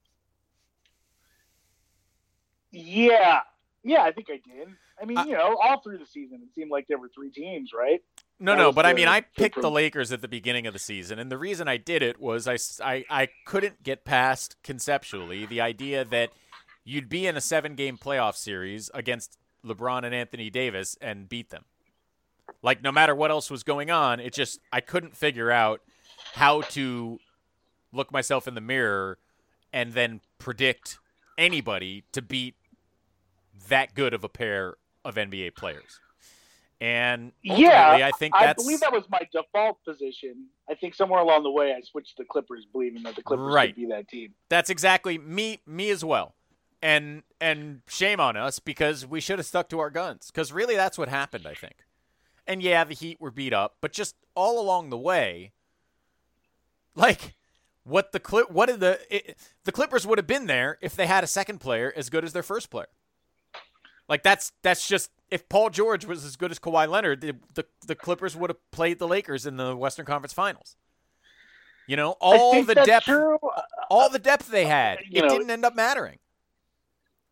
Yeah, I think I did. I mean, you know, all through the season, it seemed like there were three teams, right? No, but I mean, I picked the Lakers at the beginning of the season, and the reason I did it was I couldn't get past, conceptually, the idea that you'd be in a 7-game playoff series against LeBron and Anthony Davis and beat them. Like, no matter what else was going on, I couldn't figure out how to look myself in the mirror and then predict anybody to beat that good of a pair of NBA players. And ultimately, I think I believe that was my default position. I think somewhere along the way I switched to the Clippers, believing that the Clippers could be that team. That's exactly me as well. And shame on us because we should have stuck to our guns. Because really that's what happened, I think. And yeah, the Heat were beat up, but just all along the way, like the Clippers would have been there if they had a second player as good as their first player. Like that's just, if Paul George was as good as Kawhi Leonard, the Clippers would have played the Lakers in the Western Conference Finals. You know, all the depth they had, it didn't end up mattering.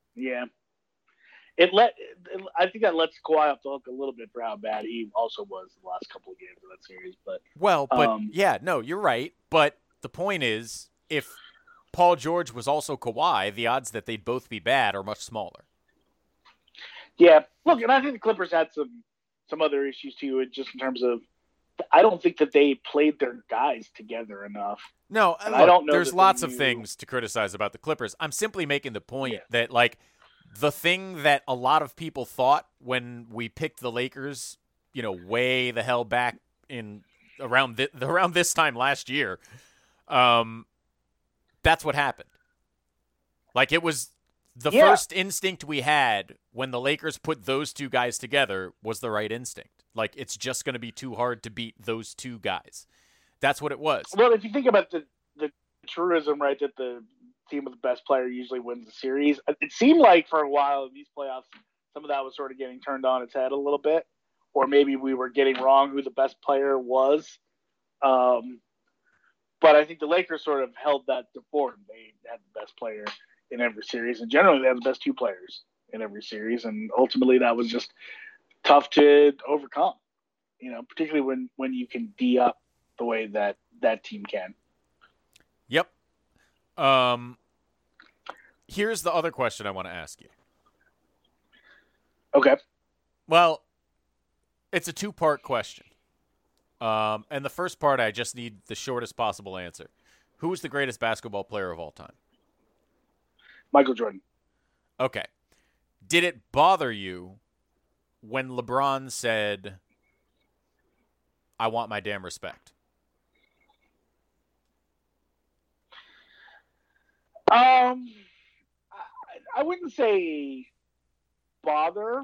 Yeah. I think that lets Kawhi off the hook a little bit for how bad he also was the last couple of games of that series. But yeah, no, you're right. But the point is, if Paul George was also Kawhi, the odds that they'd both be bad are much smaller. Yeah, look, and I think the Clippers had some other issues too, just in terms of I don't think that they played their guys together enough. No, and look, I don't know. There's lots of things to criticize about the Clippers. I'm simply making the point that like. The thing that a lot of people thought when we picked the Lakers, way the hell back in around this time last year, that's what happened. Like it was the first instinct we had when the Lakers put those two guys together was the right instinct. Like it's just going to be too hard to beat those two guys. That's what it was. Well, if you think about the truism, right, that the team with the best player usually wins the series. It seemed like for a while in these playoffs, some of that was sort of getting turned on its head a little bit, or maybe we were getting wrong who the best player was. But I think the Lakers sort of held that to form. They had the best player in every series, and generally they had the best two players in every series, and ultimately that was just tough to overcome. Particularly when you can D up the way that team can. Yep. Here's the other question I want to ask you. Okay. Well, it's a two-part question. And the first part, I just need the shortest possible answer. Who is the greatest basketball player of all time? Michael Jordan. Okay. Did it bother you when LeBron said, I want my damn respect? I wouldn't say bother.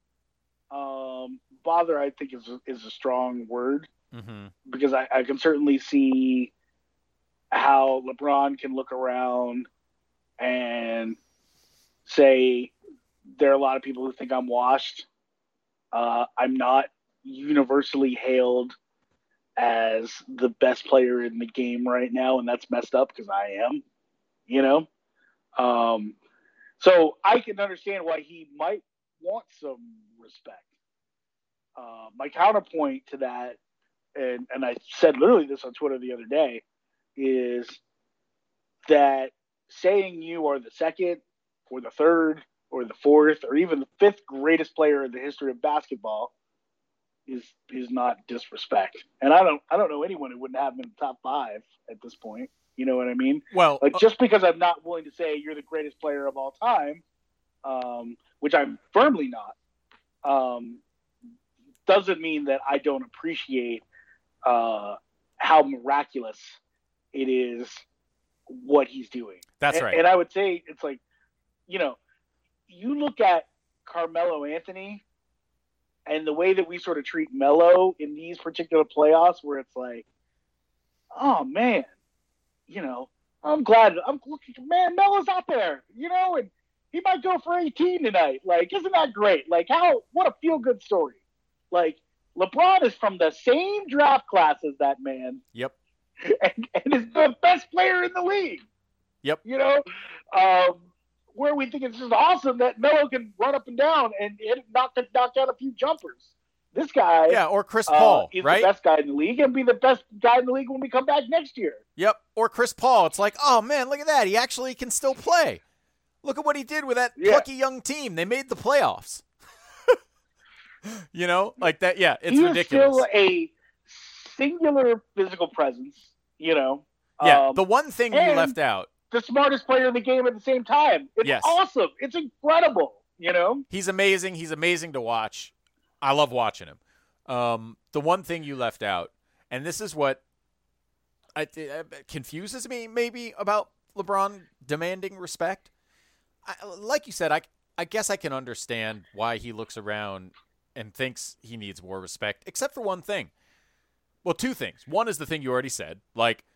Bother, I think, is a strong word, because I can certainly see how LeBron can look around and say there are a lot of people who think I'm washed. I'm not universally hailed as the best player in the game right now, and that's messed up because I am. So I can understand why he might want some respect. My counterpoint to that, and I said literally this on Twitter the other day, is that saying you are the second or the third or the fourth or even the fifth greatest player in the history of basketball is not disrespect. And I don't know anyone who wouldn't have him in the top five at this point. You know what I mean? Well, like just because I'm not willing to say you're the greatest player of all time, which I'm firmly not, doesn't mean that I don't appreciate how miraculous it is what he's doing. That's right. And I would say it's like, you look at Carmelo Anthony and the way that we sort of treat Melo in these particular playoffs, where it's like, oh man, I'm glad. Man, Melo's out there, and he might go for 18 tonight. Like, isn't that great? Like, what a feel-good story. Like, LeBron is from the same draft class as that man. Yep. And is the best player in the league. Yep. Where we think it's just awesome that Melo can run up and down and knock out a few jumpers. This guy, or Chris Paul, is right? the best guy in the league and be the best guy in the league when we come back next year. Yep, or Chris Paul. It's like, oh man, look at that. He actually can still play. Look at what he did with that plucky young team. They made the playoffs. Like that. Yeah, it's ridiculous. He's still a singular physical presence. Yeah, the one thing you left out. The smartest player in the game at the same time. It's awesome. It's incredible. He's amazing. He's amazing to watch. I love watching him. The one thing you left out, and this is what confuses me maybe about LeBron demanding respect. Like you said, I guess I can understand why he looks around and thinks he needs more respect, except for one thing. Well, two things. One is the thing you already said, like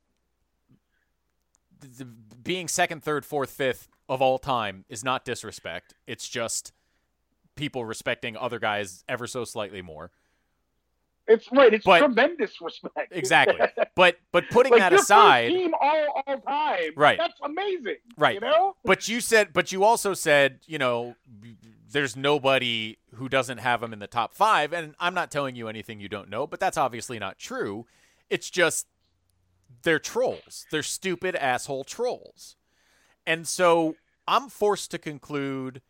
being second, third, fourth, fifth of all time is not disrespect. It's just people respecting other guys ever so slightly more. It's right. It's But- tremendous respect. Exactly. But putting like that your aside, first team all time. Right. That's amazing. Right. You know. but you also said, there's nobody who doesn't have him in the top 5, and I'm not telling you anything you don't know, but that's obviously not true. It's just they're trolls. They're stupid asshole trolls. And so I'm forced to conclude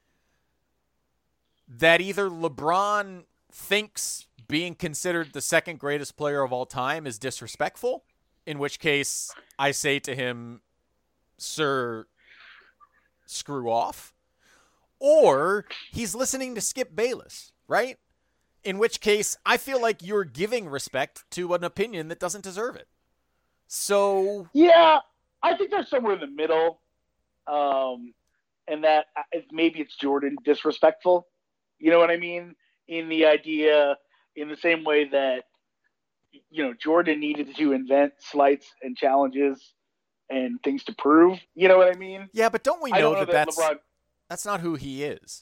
that either LeBron thinks being considered the second greatest player of all time is disrespectful, in which case I say to him, sir, screw off, or he's listening to Skip Bayless, right? In which case I feel like you're giving respect to an opinion that doesn't deserve it. So Yeah, I think they're somewhere in the middle, and that maybe it's Jordan disrespectful. You know what I mean? In the idea, in the same way that Jordan needed to invent slights and challenges and things to prove. You know what I mean? yeah, but don't we I know don't know that LeBron. that's not who he is?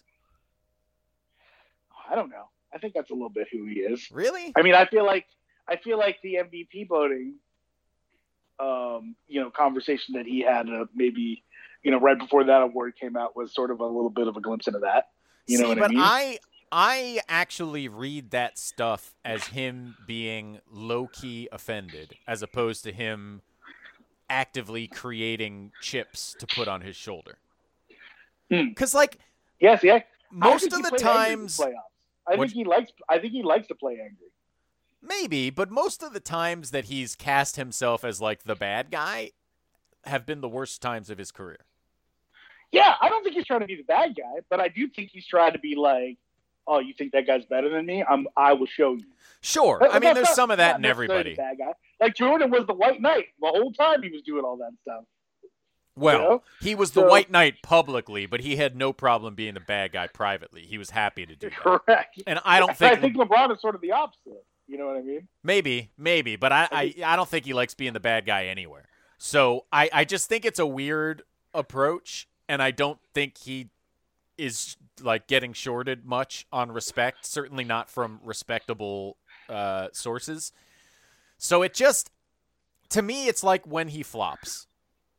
I don't know. I think that's a little bit who he is. Really? I mean, I feel like the MVP voting, conversation that he had maybe, right before that award came out was sort of a little bit of a glimpse into that. You know See, what but I mean? I actually read that stuff as him being low-key offended, as opposed to him actively creating chips to put on his shoulder. Because, Yes, yeah. most of the times, I think he likes to play angry. maybe, but most of the times that he's cast himself as, the bad guy have been the worst times of his career. Yeah, I don't think he's trying to be the bad guy, but I do think he's trying to be like, oh, you think that guy's better than me? I will show you. Sure. But I mean, that's there's not- some of that not in necessarily everybody. the bad guy. Like Jordan was the White Knight the whole time he was doing all that stuff. Well, You know? he was the So- White Knight publicly, but he had no problem being the bad guy privately. He was happy to do that. Correct. And I don't I think, think LeBron is sort of the opposite. You know what I mean? maybe, but I don't think he likes being the bad guy anywhere. So I just think it's a weird approach, and I don't think he is getting shorted much on respect, certainly not from respectable sources. So it just, to me, it's like when he flops.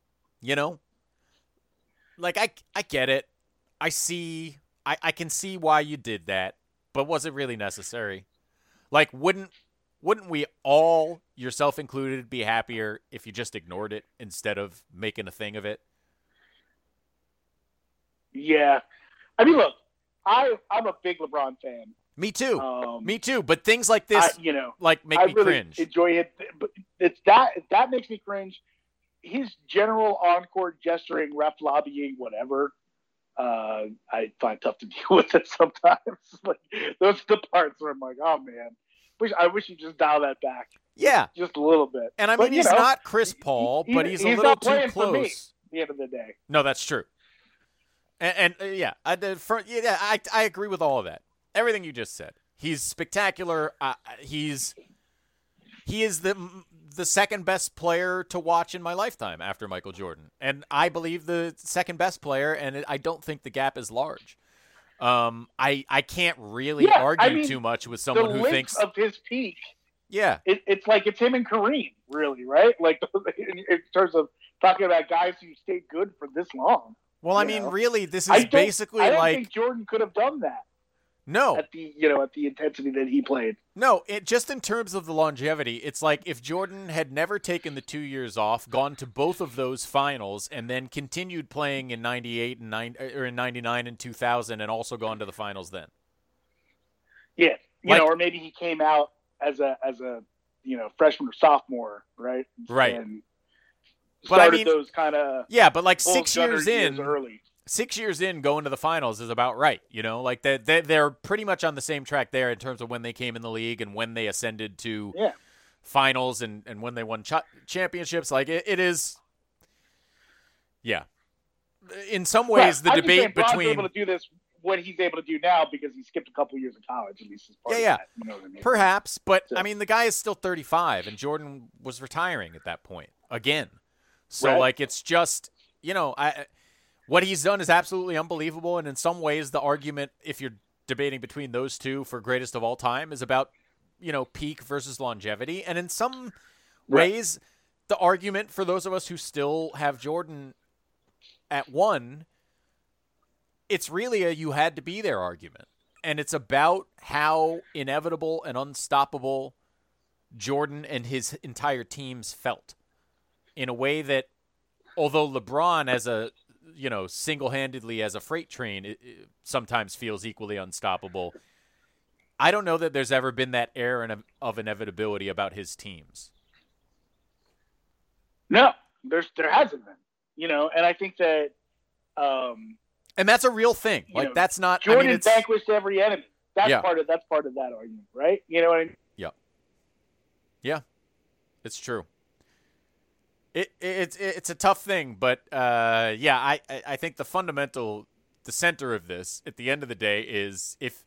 I get it. I can see why you did that, but was it really necessary? Wouldn't we all, yourself included, be happier if you just ignored it instead of making a thing of it? Yeah. I mean, look, I'm a big LeBron fan. Me too. Um, Me too. But things like this, make I me really cringe. enjoy it, but it's that makes me cringe. His general on-court gesturing, ref lobbying, whatever, I find tough to deal with it sometimes. Those are the parts where I'm like, oh man, I wish you just dial that back. Yeah. Just a little bit. And I But, mean, he's not Chris Paul, but he's a he's little not too playing for me. close. At the end of the day. No, that's true. And yeah, I agree with all of that. Everything you just said. He's spectacular. He is the second best player to watch in my lifetime after Michael Jordan, and I believe the second best player. And I don't think the gap is large. I can't really argue too much with someone who thinks of his peak. Yeah, it's like it's him and Kareem, really, right? In terms of talking about guys who stayed good for this long. Well, I mean, really, this is basically I don't think Jordan could have done that. No, at the intensity that he played. No, just in terms of the longevity, it's like if Jordan had never taken the 2 years off, gone to both of those finals, and then continued playing in '98 and in '99 and 2000, and also gone to the finals then. Yeah, or maybe he came out as a freshman or sophomore, right? Right. And but I mean, those kind of 6 years in, early. 6 years in, going to the finals is about right. They're pretty much on the same track there in terms of when they came in the league and when they ascended to finals and when they won championships. It is, in some ways the debate between able to do this what he's able to do now because he skipped a couple years of college, at least as part of that, you know what I mean? Perhaps, but I mean the guy is still 35 and Jordan was retiring at that point again. So it's just, what he's done is absolutely unbelievable, and in some ways the argument, if you're debating between those two for greatest of all time, is about peak versus longevity. And in some ways, the argument for those of us who still have Jordan at 1, it's really a you had to be there argument. And it's about how inevitable and unstoppable Jordan and his entire teams felt in a way that, although LeBron as a, single-handedly as a freight train, it sometimes feels equally unstoppable. I don't know that there's ever been that air of inevitability about his teams. No, there hasn't been, and I think that, and that's a real thing. Like that's not Jordan vanquished every enemy. That's part of that argument, right? You know what I mean? Yeah, it's true. It's a tough thing, but I think the center of this at the end of the day is if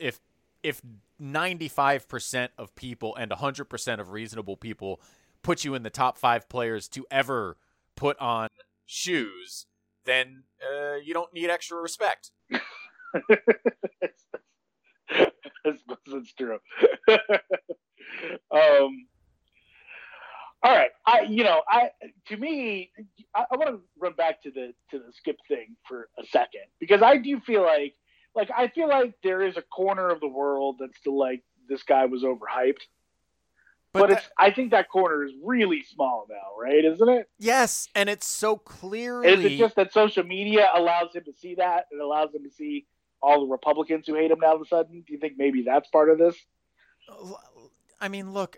95% of people and 100% of reasonable people put you in the top 5 players to ever put on shoes, then you don't need extra respect. That's true. All right, I want to run back to the Skip thing for a second, because I do feel like I feel like there is a corner of the world that's still like this guy was overhyped. But I think that corner is really small now, right? Isn't it? Yes, and it's so clearly. Is it just that social media allows him to see that? It allows him to see all the Republicans who hate him now all of a sudden? Do you think maybe that's part of this? I mean, look,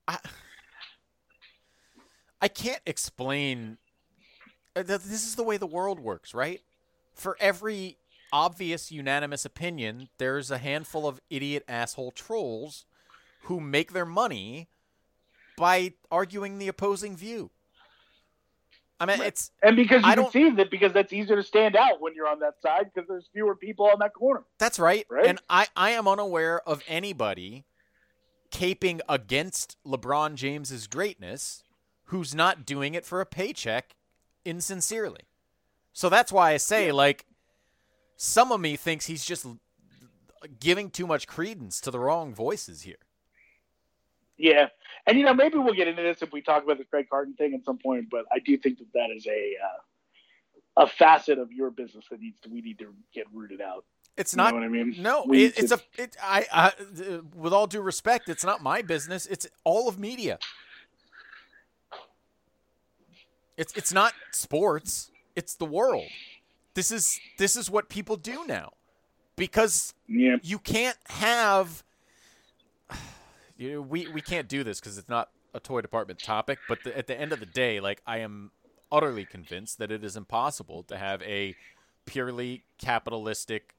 I can't explain. This is the way the world works, right? For every obvious unanimous opinion, there's a handful of idiot asshole trolls who make their money by arguing the opposing view. I mean, because you can see that because that's easier to stand out when you're on that side because there's fewer people on that corner. That's right. And I am unaware of anybody caping against LeBron James's greatness who's not doing it for a paycheck insincerely. So that's why I say, some of me thinks he's just giving too much credence to the wrong voices here. Yeah. And, maybe we'll get into this if we talk about the Craig Carton thing at some point, but I do think that is a facet of your business that we need to get rooted out. It's not, you know what I mean? No, with all due respect, it's not my business. It's all of media. It's not sports. It's the world. This is what people do now, because you can't have. We can't do this because it's not a toy department topic. But at the end of the day, I am utterly convinced that it is impossible to have a purely capitalistic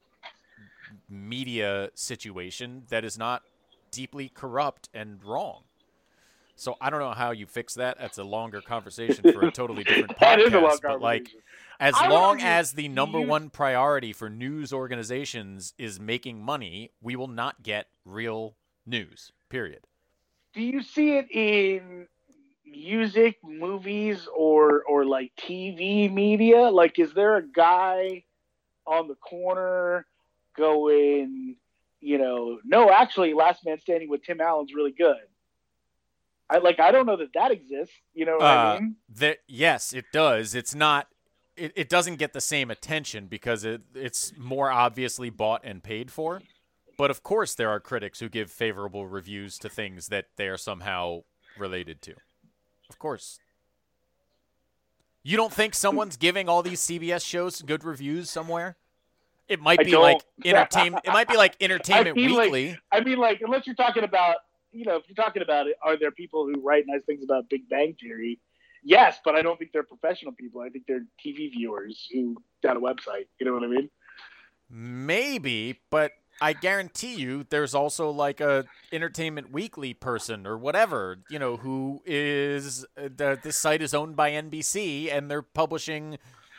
media situation that is not deeply corrupt and wrong. So I don't know how you fix that. That's a longer conversation for a totally different podcast. That is a long but as long as the number one priority for news organizations is making money, we will not get real news, period. Do you see it in music, movies, or TV media? Is there a guy on the corner going, no, actually, Last Man Standing with Tim Allen's really good? I don't know that exists. You know what I mean? Yes, it does. It's not. It doesn't get the same attention because it's more obviously bought and paid for. But of course, there are critics who give favorable reviews to things that they are somehow related to. Of course. You don't think someone's giving all these CBS shows good reviews somewhere? It might be entertainment. It might be Entertainment Weekly. Unless you're talking about. If you're talking about it, are there people who write nice things about Big Bang Theory? Yes, but I don't think they're professional people. I think they're TV viewers who got a website. You know what I mean? Maybe, but I guarantee you there's also a Entertainment Weekly person or whatever, who is this site is owned by NBC and they're publishing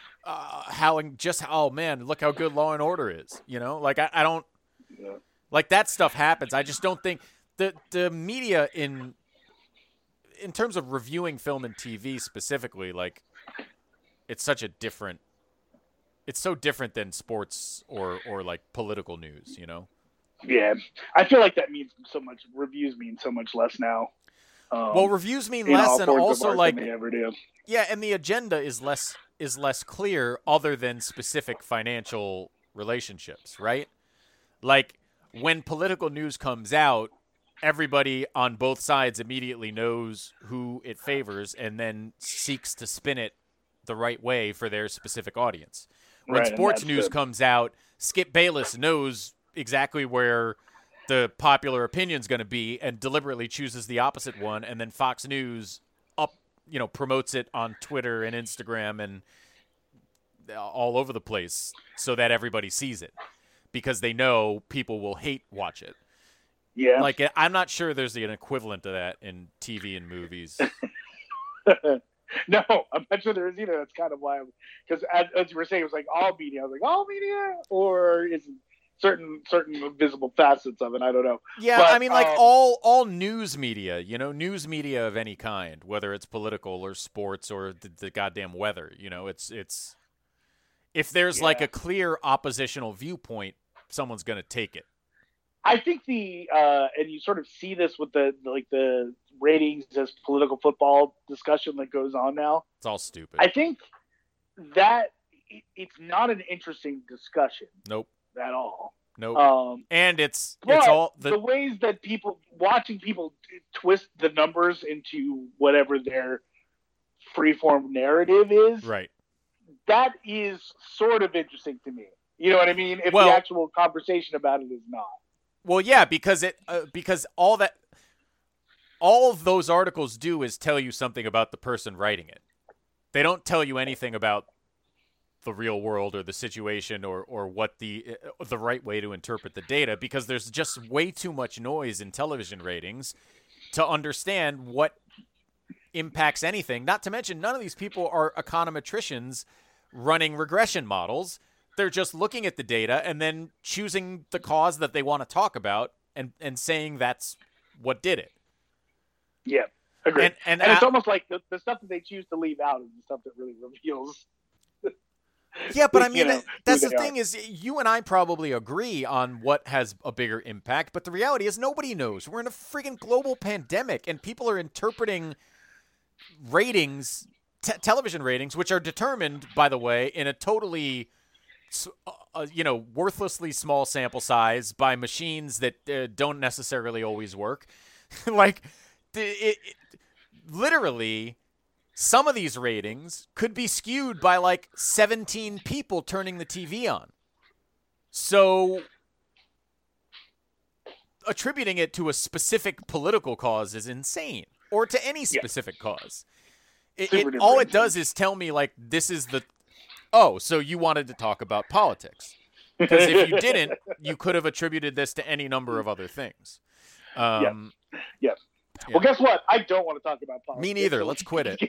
look how good Law and Order is. I don't that stuff happens. I just don't think the media in terms of reviewing film and TV specifically, it's so different than sports or political news, Yeah, I feel like that means so much. Reviews mean so much less now. Well, reviews mean in less, all and forms of also art like than they ever do. yeah, and the agenda is less clear, other than specific financial relationships, right? Like when political news comes out, everybody on both sides immediately knows who it favors and then seeks to spin it the right way for their specific audience. When Right, and sports that's news the- comes out, Skip Bayless knows exactly where the popular opinion's going to be and deliberately chooses the opposite one, and then Fox News promotes it on Twitter and Instagram and all over the place so that everybody sees it because they know people will hate watch it. Yeah. Like, I'm not sure there's an equivalent to that in TV and movies. No, I'm not sure there is either. That's kind of why, because as you were saying, it was like all media. I was like, all media, or is it certain visible facets of it? I don't know. Yeah, But, I mean, like all news media, news media of any kind, whether it's political or sports or the goddamn weather, it's if there's like Yeah. a clear oppositional viewpoint, someone's going to take it. I think and you sort of see this with the ratings as political football discussion that goes on now. It's all stupid. I think that it's not an interesting discussion Nope. at all. Nope. And it's But all the ways that watching people twist the numbers into whatever their freeform narrative is, right. that is sort of interesting to me. You know what I mean? If Well- the actual conversation about it is not. Well, yeah, because all of those articles do is tell you something about the person writing it. They don't tell you anything about the real world or the situation or what the right way to interpret the data, because there's just way too much noise in television ratings to understand what impacts anything. Not to mention, none of these people are econometricians running regression models. They're just looking at the data and then choosing the cause that they want to talk about and saying that's what did it. Yeah, agreed. And it's almost like the stuff that they choose to leave out is the stuff that really reveals. Yeah, but I mean, who that's the they thing are. is you and I probably agree on what has a bigger impact, but the reality is nobody knows. We're in a freaking global pandemic, and people are interpreting ratings, television ratings, which are determined, by the way, in a totally worthlessly small sample size by machines that don't necessarily always work. Like, literally, some of these ratings could be skewed by like 17 people turning the TV on. So attributing it to a specific political cause is insane, or to any specific cause. All it does is tell me, like, this is so you wanted to talk about politics. Because if you didn't, you could have attributed this to any number of other things. Yes. Yeah. Well, guess what? I don't want to talk about politics. Me neither. Let's quit it.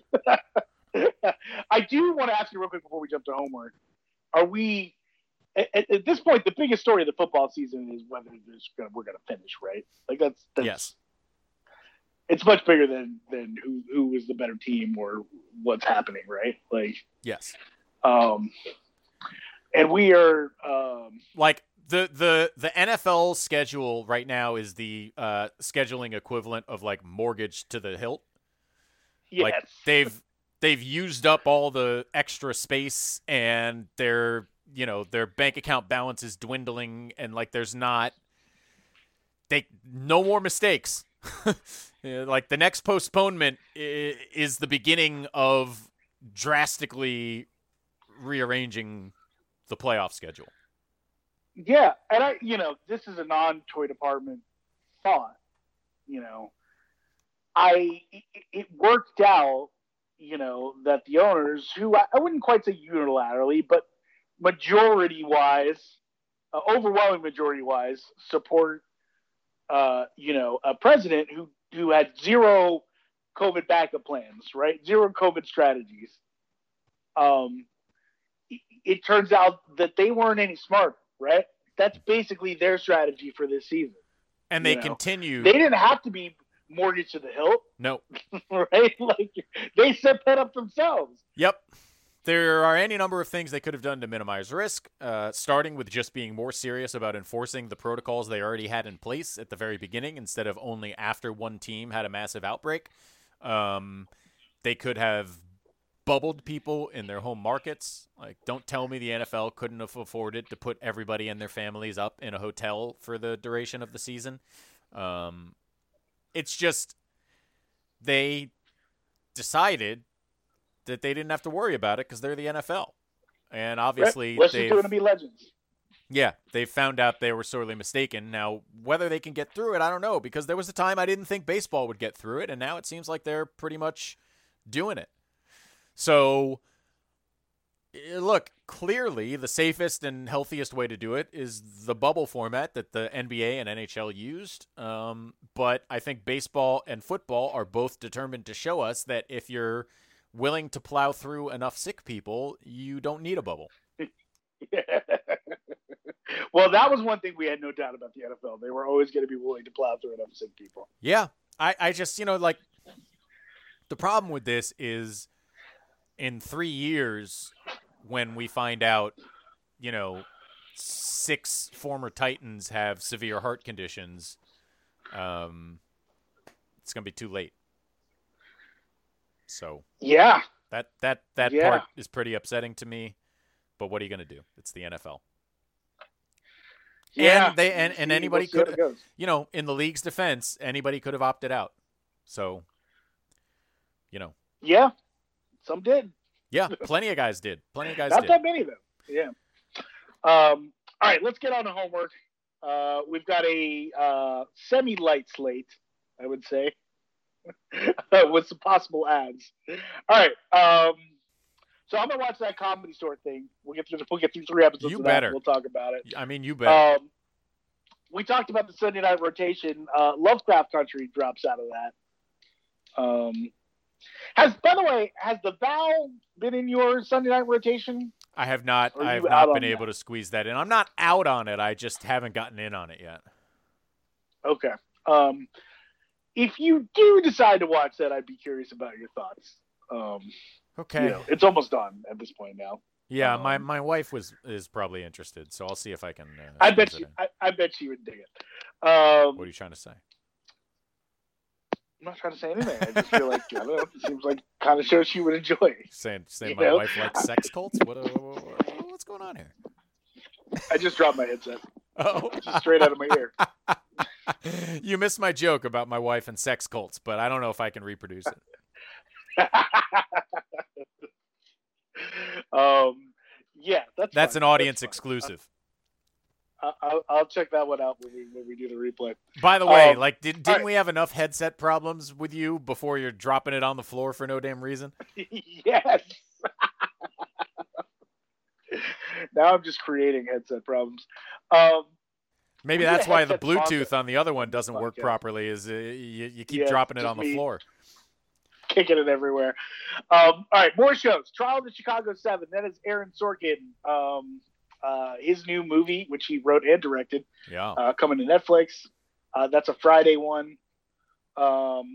I do want to ask you real quick before we jump to homework. Are we, at this point, the biggest story of the football season is whether we're going to finish, right? Like that's Yes. It's much bigger than who is the better team or what's happening, right? Like, yes. And we are like the NFL schedule right now is the scheduling equivalent of like mortgage to the hilt. yes. Like they've used up all the extra space, and their bank account balance is dwindling, and like there's no more mistakes. Like the next postponement is the beginning of drastically rearranging the playoff schedule. Yeah, and this is a non-toy department thought. It worked out, that the owners, who I wouldn't quite say unilaterally, but majority-wise, overwhelming majority-wise, support, a president who had zero COVID backup plans, right? Zero COVID strategies. It turns out that they weren't any smarter, right? That's basically their strategy for this season. And they continue. They didn't have to be mortgaged to the hilt, No. right? Like they set that up themselves. Yep. There are any number of things they could have done to minimize risk, starting with just being more serious about enforcing the protocols they already had in place at the very beginning instead of only after one team had a massive outbreak. They could have bubbled people in their home markets. Like, don't tell me the NFL couldn't have afforded to put everybody and their families up in a hotel for the duration of the season. It's just they decided that they didn't have to worry about it because they're the NFL. And obviously, West is going to be legends. Yeah, they found out they were sorely mistaken. Now, whether they can get through it, I don't know, because there was a time I didn't think baseball would get through it, and now it seems like they're pretty much doing it. So, look, clearly the safest and healthiest way to do it is the bubble format that the NBA and NHL used. But I think baseball and football are both determined to show us that if you're willing to plow through enough sick people, you don't need a bubble. Well, that was one thing we had no doubt about the NFL. They were always going to be willing to plow through enough sick people. Yeah. I just, like, the problem with this is in 3 years, when we find out, 6 former Titans have severe heart conditions, it's going to be too late. So yeah, that part is pretty upsetting to me. But what are you going to do? It's the NFL. Yeah, and anybody could, in the league's defense, anybody could have opted out. So, Yeah, some did. Yeah, plenty of guys did. Not that many of them. Yeah. All right, let's get on to homework. We've got a semi-light slate, I would say, with some possible ads. All right. So I'm gonna watch that Comedy Store thing. We'll get through 3 episodes. You of better. That. We'll talk about it. I mean, you better. We talked about the Sunday night rotation. Lovecraft Country drops out of that. Has the Vow been in your Sunday night rotation? I have not. Or are I have you not out been on able that? to squeeze that in. I'm not out on it. I just haven't gotten in on it yet. Okay. If you do decide to watch that, I'd be curious about your thoughts. Okay. It's almost done at this point now. Yeah, my wife is probably interested, so I'll see if I can. I bet squeeze you. it in. I bet you would dig it. What are you trying to say? I'm not trying to say anything. I just feel like I don't know. It seems like kind of shows she would enjoy. Saying You my know? wife likes sex cults. What's going on here? I just dropped my headset. Oh, Just straight out of my ear. You missed my joke about my wife and sex cults, but I don't know if I can reproduce it. Yeah, That's fine. an audience That's fine. exclusive. I'll check that one out when we do the replay. By the way, didn't all right. we have enough headset problems with you before you're dropping it on the floor for no damn reason? Yes. Now I'm just creating headset problems. Maybe We did that's a why the headset sponsor Bluetooth on the other one doesn't work podcast. properly. Is you keep Yeah, dropping it just on the me. floor? Kicking it everywhere. All right, more shows. Trial of the Chicago 7. That is Aaron Sorkin. His new movie, which he wrote and directed, Yeah. coming to Netflix. That's a Friday one. What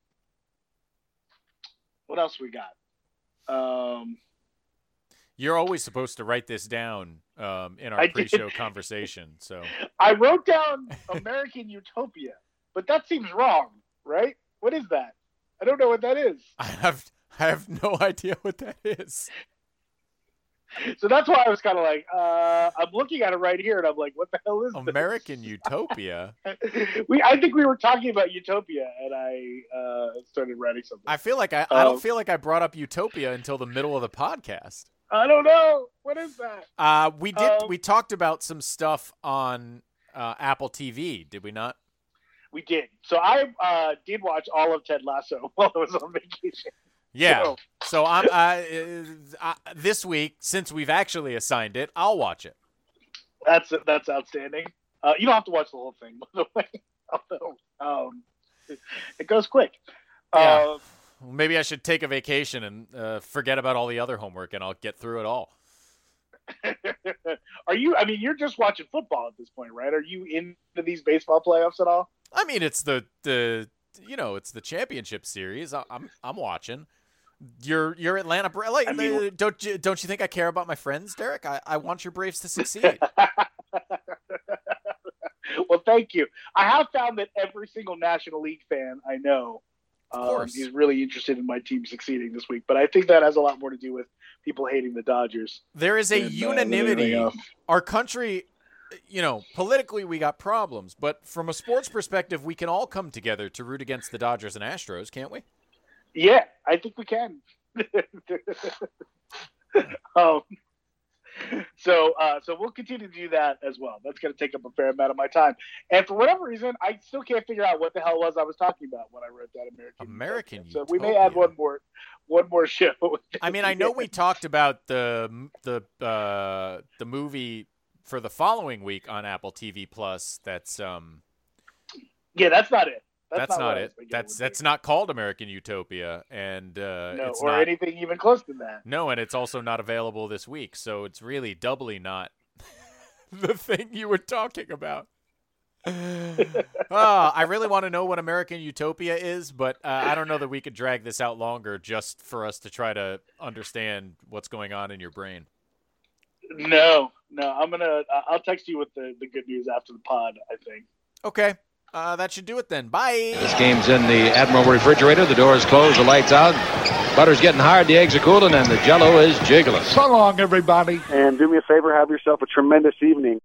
else we got? You're always supposed to write this down in our I did. pre-show conversation. So I wrote down American Utopia, but that seems wrong, right? What is that? I don't know what that is. I have no idea what that is. So that's why I was kind of like, I'm looking at it right here, and I'm like, what the hell is this? American Utopia. I think we were talking about Utopia, and I started writing something. I feel like I don't feel like I brought up Utopia until the middle of the podcast. I don't know. What is that? We did. We talked about some stuff on Apple TV, did we not? We did. So I did watch all of Ted Lasso while I was on vacation. Yeah. So I'm this week, since we've actually assigned it, I'll watch it. That's outstanding. You don't have to watch the whole thing, by the way. Although, it goes quick. Yeah. Well, maybe I should take a vacation and forget about all the other homework, and I'll get through it all. Are you? I mean, you're just watching football at this point, right? Are you into these baseball playoffs at all? I mean, it's the it's the championship series. I'm watching. Your Atlanta Braves. Like, I mean, don't you think I care about my friends, Derek? I want your Braves to succeed. Well, thank you. I have found that every single National League fan I know is really interested in my team succeeding this week. But I think that has a lot more to do with people hating the Dodgers. There is a unanimity. Our country, politically we got problems, but from a sports perspective, we can all come together to root against the Dodgers and Astros, can't we? Yeah, I think we can. So we'll continue to do that as well. That's going to take up a fair amount of my time. And for whatever reason, I still can't figure out what the hell I was talking about when I wrote that American Utopia. So we may add one more show. I mean, I know we talked about the movie for the following week on Apple TV Plus. That's yeah, that's not it. That's not it. That's not called American Utopia, and it's or not anything even close to that. No, and it's also not available this week, so it's really doubly not the thing you were talking about. I really want to know what American Utopia is, but I don't know that we could drag this out longer just for us to try to understand what's going on in your brain. No, I'll text you with the good news after the pod, I think. Okay. That should do it then. Bye. This game's in the Admiral refrigerator. The door is closed. The lights out. Butter's getting hard. The eggs are cooling, and the Jell-O is jiggling. So long, everybody. And do me a favor. Have yourself a tremendous evening.